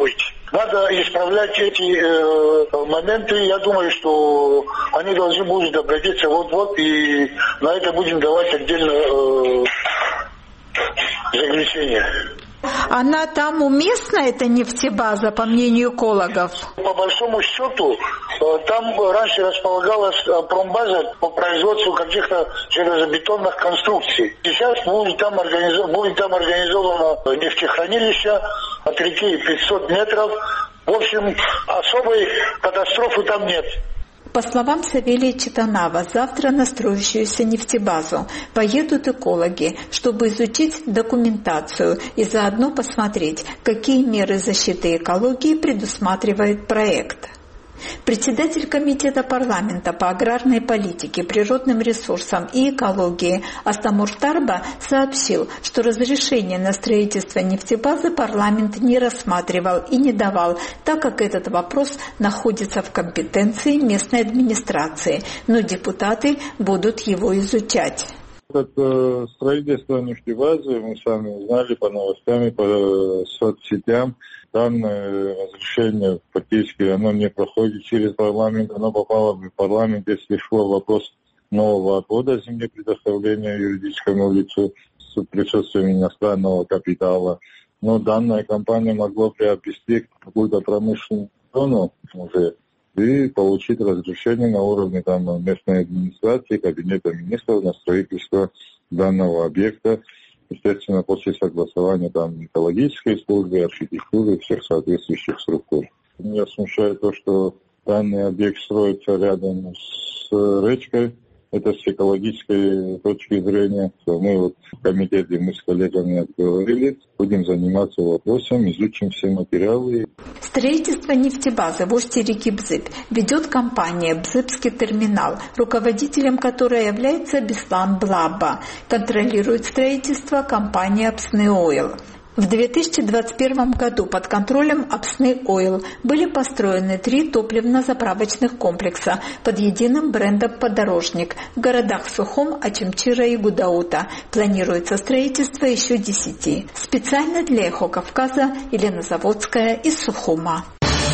Надо исправлять эти э, моменты. Я думаю, что они должны будут обратиться вот-вот, и на это будем давать отдельно э, заключение. Она там уместна, эта нефтебаза, по мнению экологов? По большому счету, там раньше располагалась промбаза по производству каких-то железобетонных конструкций. Сейчас будет там, организовано, будет там организовано нефтехранилище от реки пятьсот метров. В общем, особой катастрофы там нет. По словам Савелия Читанава, завтра на строящуюся нефтебазу поедут экологи, чтобы изучить документацию и заодно посмотреть, какие меры защиты экологии предусматривает проект. Председатель Комитета парламента по аграрной политике, природным ресурсам и экологии Астамур Тарба сообщил, что разрешение на строительство нефтебазы парламент не рассматривал и не давал, так как этот вопрос находится в компетенции местной администрации, но депутаты будут его изучать. Это строительство нефтебазы, мы сами узнали по новостям, по соцсетям. Данное разрешение фактически оно не проходит через парламент, оно попало в парламент, если шло вопрос нового отвода земли предоставления юридическому лицу с присутствием иностранного капитала. Но данная компания могла приобрести какую-то промышленную зону уже и получить разрешение на уровне там, местной администрации, кабинета министров на строительство данного объекта. Естественно, после согласования там экологической службы, архитектуры, всех соответствующих структур. Меня смущает то, что данный объект строится рядом с речкой. Это с экологической точки зрения. Мы вот в комитете, мы с коллегами говорили, будем заниматься вопросом, изучим все материалы. Строительство нефтебазы в устье реки Бзып ведет компания «Бзыпский терминал», руководителем которой является Беслан Блаба. Контролирует строительство компания «Апсны Ойл». В две тысячи двадцать первом году под контролем Апсны Ойл были построены три топливно-заправочных комплекса под единым брендом «Подорожник» в городах Сухум, Ачимчира и Гудаута. Планируется строительство еще десяти. Специально для «Эхо Кавказа» Елена Заводская из Сухума.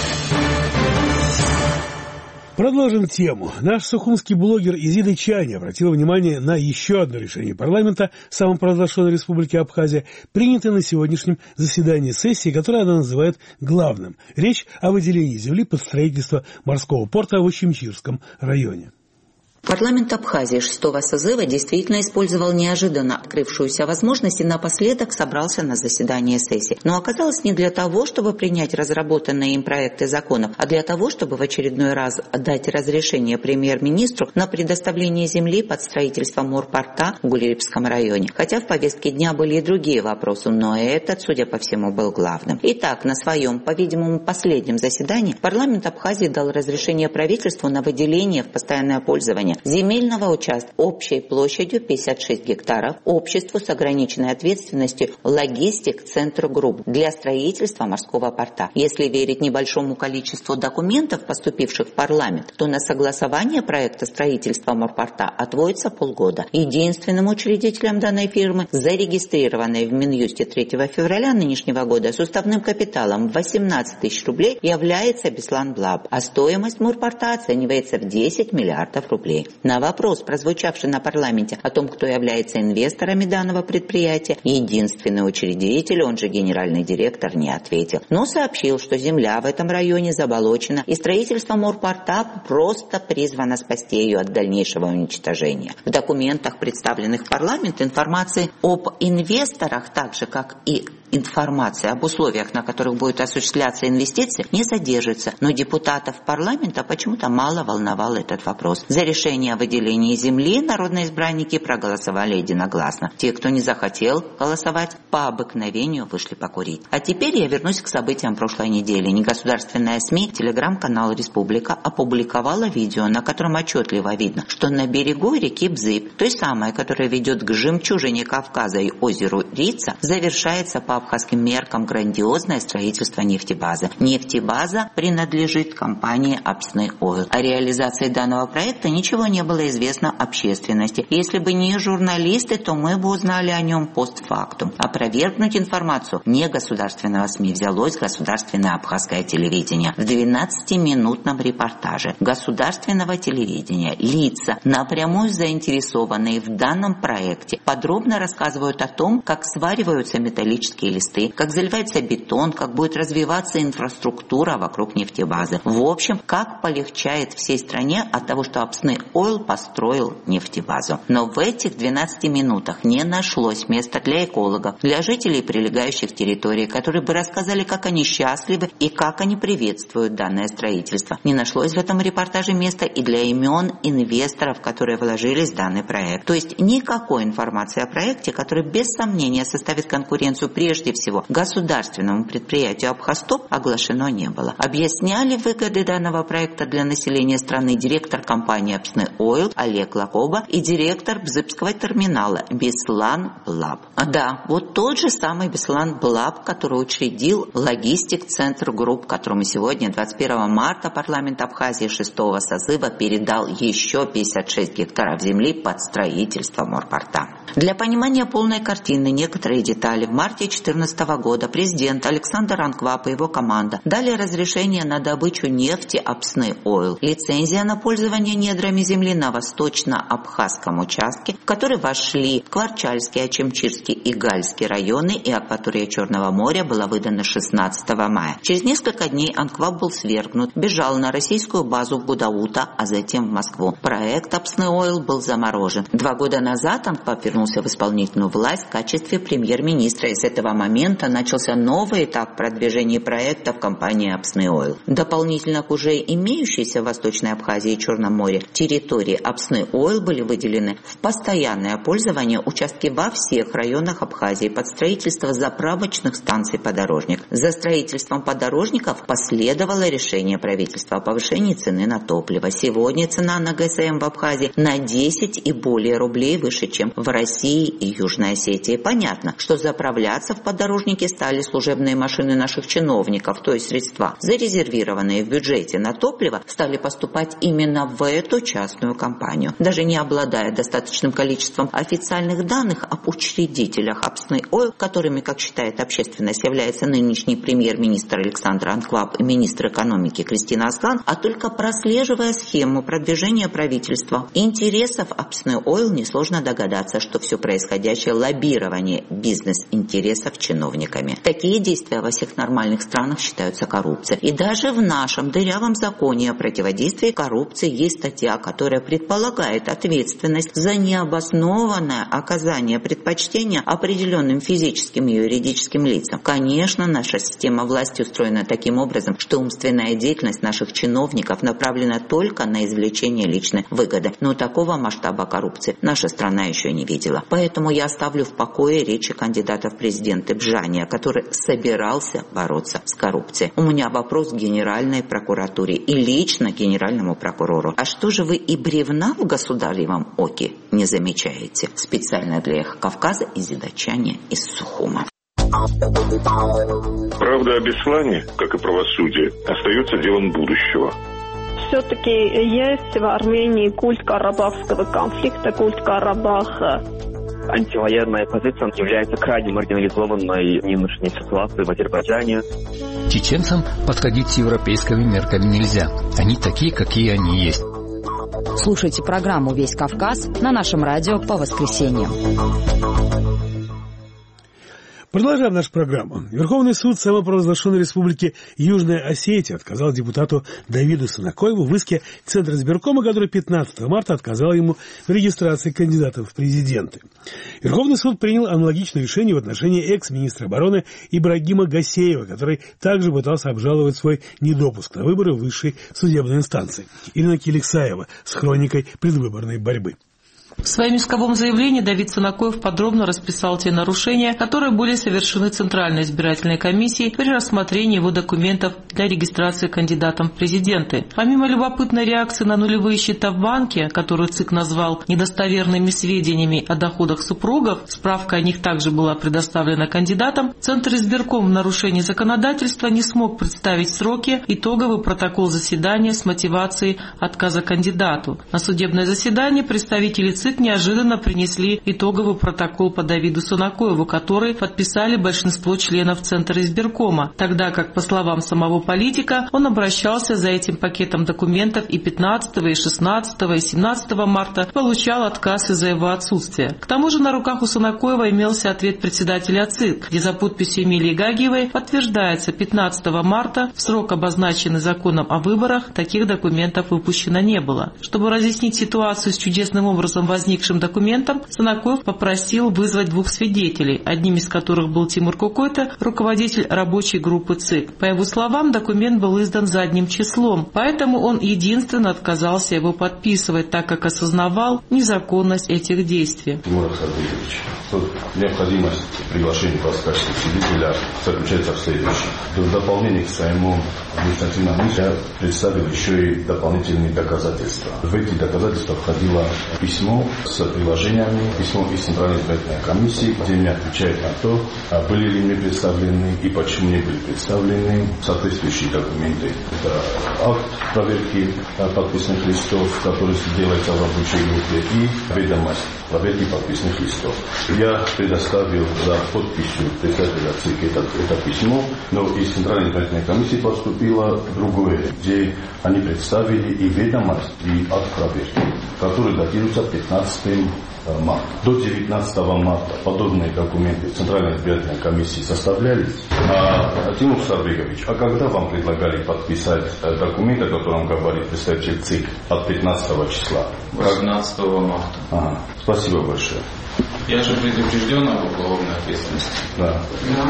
Продолжим тему. Наш сухумский блогер Изида Чани обратила внимание на еще одно решение парламента самопровозглашенной республики Абхазия, принятое на сегодняшнем заседании сессии, которое она называет главным. Речь о выделении земли под строительство морского порта в Ачимчирском районе. Парламент Абхазии шестого созыва действительно использовал неожиданно открывшуюся возможность и напоследок собрался на заседание сессии. Но оказалось не для того, чтобы принять разработанные им проекты законов, а для того, чтобы в очередной раз дать разрешение премьер-министру на предоставление земли под строительство морпорта в Гулербском районе. Хотя в повестке дня были и другие вопросы, но этот, судя по всему, был главным. Итак, на своем, по-видимому, последнем заседании парламент Абхазии дал разрешение правительству на выделение в постоянное пользование земельного участка общей площадью пятьдесят шесть гектаров обществу с ограниченной ответственностью «Логистик Центр Групп» для строительства морского порта. Если верить небольшому количеству документов, поступивших в парламент, то на согласование проекта строительства морпорта отводится полгода. Единственным учредителем данной фирмы, зарегистрированной в Минюсте третьего февраля нынешнего года с уставным капиталом в восемнадцать тысяч рублей, является Беслан Блаб, а стоимость морпорта оценивается в десять миллиардов рублей. На вопрос, прозвучавший на парламенте о том, кто является инвесторами данного предприятия, единственный учредитель, он же генеральный директор, не ответил, но сообщил, что земля в этом районе заболочена, и строительство морпорта просто призвано спасти ее от дальнейшего уничтожения. В документах, представленных в парламент, информации об инвесторах, так же как и информация об условиях, на которых будет осуществляться инвестиции, не содержится, но депутатов парламента почему-то мало волновал этот вопрос. За решение о выделении земли народные избранники проголосовали единогласно. Те, кто не захотел голосовать, по обыкновению вышли покурить. А теперь я вернусь к событиям прошлой недели. Негосударственная СМИ, телеграм-канал «Республика» опубликовала видео, на котором отчетливо видно, что на берегу реки Бзып, той самой, которая ведет к жемчужине Кавказа и озеру Рица, завершается по абхазским меркам грандиозное строительство нефтебазы. Нефтебаза принадлежит компании Апсны Ойл. О реализации данного проекта ничего ничего не было известно общественности. Если бы не журналисты, то мы бы узнали о нем постфактум. Опровергнуть информацию не государственного СМИ взялось государственное абхазское телевидение. В двенадцатиминутном репортаже государственного телевидения лица, напрямую заинтересованные в данном проекте, подробно рассказывают о том, как свариваются металлические листы, как заливается бетон, как будет развиваться инфраструктура вокруг нефтебазы. В общем, как полегчает всей стране от того, что Апсны Ойл построил нефтебазу. Но в этих двенадцати минутах не нашлось места для экологов, для жителей прилегающих территорий, которые бы рассказали, как они счастливы и как они приветствуют данное строительство. Не нашлось в этом репортаже места и для имен инвесторов, которые вложились в данный проект. То есть никакой информации о проекте, который без сомнения составит конкуренцию прежде всего государственному предприятию Абхазтоп, оглашено не было. Объясняли выгоды данного проекта для населения страны директор компании Апсны Ойл Олег Лакоба и директор Бзыбского терминала Беслан Блаб. А да, вот тот же самый Беслан Блаб, который учредил логистик-центр групп, которому сегодня, двадцать первого марта, парламент Абхазии шестого созыва передал еще пятьдесят шесть гектаров земли под строительство морпорта. Для понимания полной картины некоторые детали. В марте две тысячи четырнадцатого года президент Александр Анквап и его команда дали разрешение на добычу нефти Апсны Ойл. Лицензия на пользование недрами земли на восточно-абхазском участке, в который вошли Кварчальский, Ачимчирский и Гальский районы и акватория Черного моря, была выдана шестнадцатого мая. Через несколько дней Анквап был свергнут, бежал на российскую базу в Гудаута, а затем в Москву. Проект Апсны Ойл был заморожен. Два года назад Анквап вернулся в исполнительную власть в качестве премьер-министра, и с этого момента начался новый этап продвижения проекта в компании Апсны Ойл. Дополнительно к уже имеющейся в Восточной Абхазии и Черном море территории Апсны Ойл были выделены в постоянное пользование участки во всех районах Абхазии под строительство заправочных станций «Подорожник». За строительством подорожников последовало решение правительства о повышении цены на топливо. Сегодня цена на ГСМ в Абхазии на десять и более рублей выше, чем в России и Южной Осетии. Понятно, что заправляться в подорожнике стали служебные машины наших чиновников, то есть средства, зарезервированные в бюджете на топливо, стали поступать именно в эту частную компанию. Даже не обладая достаточным количеством официальных данных об учредителях Апсны Ойл, которыми, как считает общественность, является нынешний премьер-министр Александр Анквап и министр экономики Кристина Аслан, а только прослеживая схему продвижения правительства интересов Апсны Ойл, несложно догадаться, что все происходящее лоббирование бизнес-интересов чиновниками. Такие действия во всех нормальных странах считаются коррупцией. И даже в нашем дырявом законе о противодействии коррупции есть статья, которая предполагает ответственность за необоснованное оказание предпочтения определенным физическим и юридическим лицам. Конечно, наша система власти устроена таким образом, что умственная деятельность наших чиновников направлена только на извлечение личной выгоды. Но такого масштаба коррупции наша страна еще не видела. Поэтому я оставлю в покое речи кандидата в президенты Бжания, который собирался бороться с коррупцией. У меня вопрос к Генеральной прокуратуре и лично генеральному прокурору. А что же вы и бревна в государевом оке не замечаете? Специально для Эхо Кавказа из Идачани из Сухума. Правда о Беслане, как и правосудие, остается делом будущего. Все-таки есть в Армении культ карабахского конфликта, культ Карабаха. Антивоенная позиция является крайне маргинализованной в нынешней ситуации в Азербайджане. Чеченцам подходить европейскими мерками нельзя. Они такие, какие они есть. Слушайте программу «Весь Кавказ» на нашем радио по воскресеньям. Продолжаем нашу программу. Верховный суд самопровозглашенной республики Южная Осетия отказал депутату Давиду Санакоеву в иске Центра избиркома, который пятнадцатого марта отказал ему в регистрации кандидатов в президенты. Верховный суд принял аналогичное решение в отношении экс-министра обороны Ибрагима Гасеева, который также пытался обжаловать свой недопуск на выборы высшей судебной инстанции. Ирина Киликсаева с хроникой предвыборной борьбы. В своем исковом заявлении Давид Санакоев подробно расписал те нарушения, которые были совершены Центральной избирательной комиссией при рассмотрении его документов для регистрации кандидатом в президенты. Помимо любопытной реакции на нулевые счета в банке, которую ЦИК назвал недостоверными сведениями о доходах супругов, справка о них также была предоставлена кандидатам, Центр избирком в нарушении законодательства не смог представить в сроки итоговый протокол заседания с мотивацией отказа кандидату. На судебное заседание представители ЦИК неожиданно принесли итоговый протокол по Давиду Санакоеву, который подписали большинство членов Центра избиркома, тогда как, по словам самого политика, он обращался за этим пакетом документов и пятнадцатого, и шестнадцатого, и семнадцатого марта, получал отказ из-за его отсутствия. К тому же на руках у Санакоева имелся ответ председателя ЦИК, где за подписью Эмилии Гагиевой подтверждается: пятнадцатого марта, в срок, обозначенный законом о выборах, таких документов выпущено не было. Чтобы разъяснить ситуацию с чудесным образом возникшим документом, Санакоев попросил вызвать двух свидетелей, одним из которых был Тимур Кокойто, руководитель рабочей группы ЦИК. По его словам, документ был издан задним числом, поэтому он единственно отказался его подписывать, так как осознавал незаконность этих действий. Тимур Аркадьевич, необходимость приглашения вас в качестве свидетеля заключается в следующем. В дополнение к своему административному я представил еще и дополнительные доказательства. В эти доказательства входило письмо с приложениями, письмо из Центральной избирательной комиссии, где мне отвечают на то, были ли мне представлены и почему не были представлены соответствующие документы. Это акт проверки подписных листов, который делается в рабочей группе, и ведомость проверки подписных листов. Я предоставил за подписью председателя ЦИК это, это письмо, но из Центральной избирательной комиссии поступило другое, где они представили и ведомость, и акт проверки, который датируется пятнадцатого марта. До девятнадцатого марта подобные документы Центральной избирательной комиссии составлялись. А, Тимур Сарбегович, а когда вам предлагали подписать документы, о котором говорит представитель ЦИК, от пятнадцатого числа? восемнадцатого марта. Ага. Спасибо большое. Я же предупрежден об уголовной ответственности. Да. Да.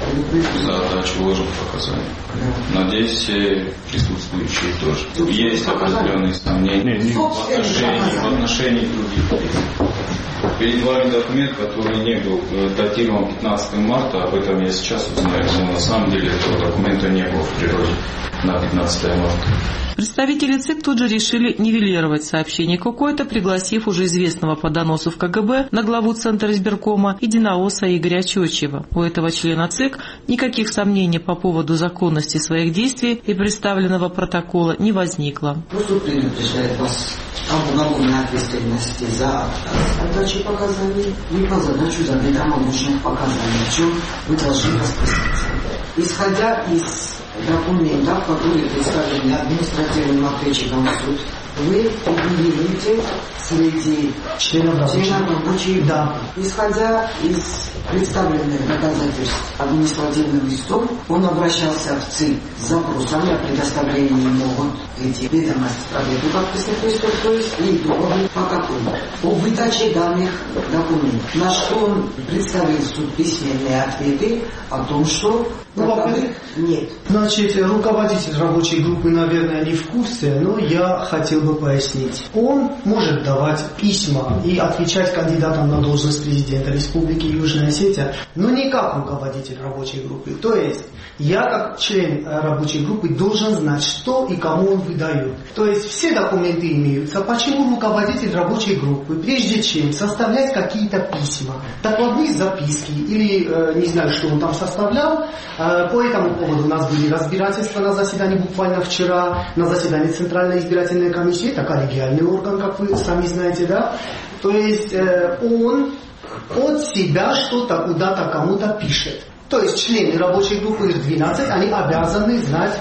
За дачу ложных показаний. Надеюсь, все присутствующие тоже. Есть определенные сомнения в отношении, в отношении других лиц. Перед вами документ, который не был датирован пятнадцатого марта, об этом я сейчас узнаю, но на самом деле этого документа не было в природе на пятнадцатое марта. Представители ЦИК тут же решили нивелировать сообщение Кокойто, пригласив уже известного по доносу в КГБ на главу Центра избиркома единоосса Игоря Чочева. У этого члена ЦИК никаких сомнений по поводу законности своих действий и представленного протокола не возникло. Суд предупреждает вас об уголовной ответственности за отказ от дачи показаний и по задачу запрета научных показаний, в чем вы должны расписаться. Исходя из документов, которые представлены административным ответчиком в суд, вы определите среди членов рабочей да. Исходя из представленных доказательств административных листов, он обращался в ЦИК с запросами о предоставлении ему эти ведомости проверки подписных листов, то есть и итоговый протокол о выдаче данных документов, на что он представил в суд письменные ответы о том, что таковых нет. Значит, руководитель рабочей группы, наверное, не в курсе, но я хотел бы пояснить. Он может давать письма и отвечать кандидатам на должность президента Республики Южная Осетия, но не как руководитель рабочей группы. То есть я, как член рабочей группы, должен знать, что и кому он выдает. То есть все документы имеются. Почему руководитель рабочей группы, прежде чем составлять какие-то письма, докладные записки или э, не знаю, что он там составлял, э, по этому поводу у нас были разбирательства на заседании буквально вчера, на заседании Центральной избирательной комиссии, это коллегиальный орган, как вы сами знаете, да? То есть э, он от себя что-то куда-то кому-то пишет. То есть члены рабочей группы, их двенадцать, они обязаны знать,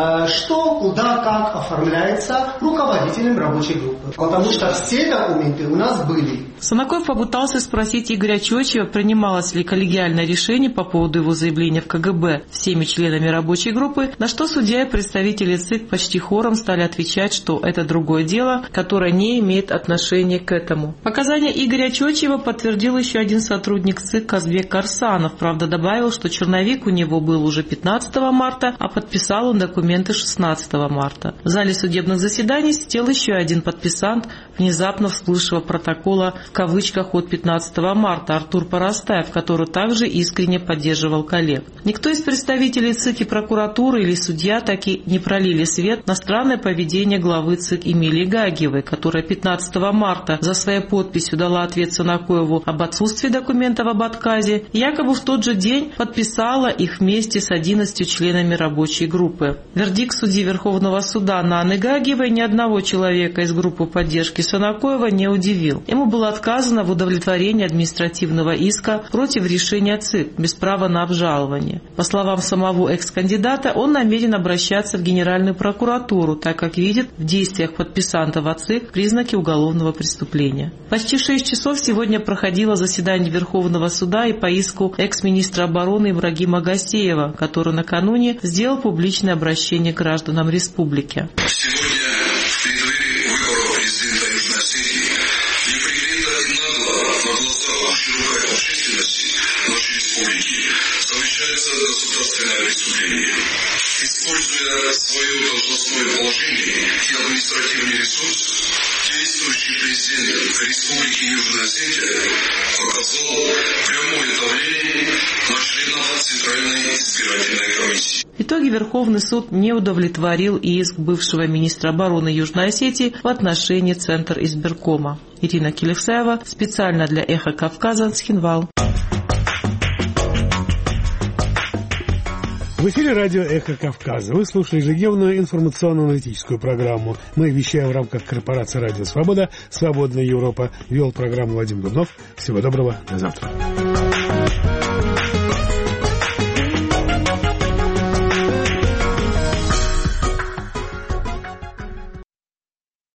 что, куда, как оформляется руководителем рабочей группы. Потому что все документы у нас были. Санакоев попытался спросить Игоря Чочева, принималось ли коллегиальное решение по поводу его заявления в КГБ всеми членами рабочей группы, на что судья и представители ЦИК почти хором стали отвечать, что это другое дело, которое не имеет отношения к этому. Показания Игоря Чочева подтвердил еще один сотрудник ЦИК Казбек Карсанов, правда добавил, что черновик у него был уже пятнадцатого марта, а подписал он документы шестнадцатого марта. В зале судебных заседаний сидел еще один подписант внезапно всплывшего протокола в кавычках от пятнадцатого марта, Артур Поростаев, который также искренне поддерживал коллег. Никто из представителей ЦИК и прокуратуры или судья таки не пролили свет на странное поведение главы ЦИК Эмилии Гагиевой, которая пятнадцатого марта за своей подписью дала ответ Цанакоеву об отсутствии документов об отказе, якобы в тот же день подписала их вместе с одиннадцатью членами рабочей группы. Вердикт судьи Верховного суда Наны Гагиевой ни одного человека из группы поддержки Цанакоева не удивил. Ему было отказано в удовлетворении административного иска против решения ЦИК без права на обжалование. По словам самого экс-кандидата, он намерен обращаться в Генеральную прокуратуру, так как видит в действиях подписантов от ЦИК признаки уголовного преступления. Почти шесть часов сегодня проходило заседание Верховного суда и по иску экс-министра обороны Ибрагима Гасеева, который накануне сделал публичное обращение к гражданам республики. Государственное преступление. Используя свое должностное положение и административный ресурс, действующий президент Республики Южная Осетия оказал прямое давление на членов Центральной избирательной комиссии. В итоге Верховный суд не удовлетворил иск бывшего министра обороны Южной Осетии в отношении Центр избиркома. Ирина Келевсаева, специально для «Эхо Кавказа», Цхинвал. В эфире радио «Эхо Кавказа». Вы слушали ежедневную информационно-аналитическую программу. Мы вещаем в рамках корпорации «Радио Свобода». «Свободная Европа». Вел программу Вадим Дубнов. Всего доброго. До завтра.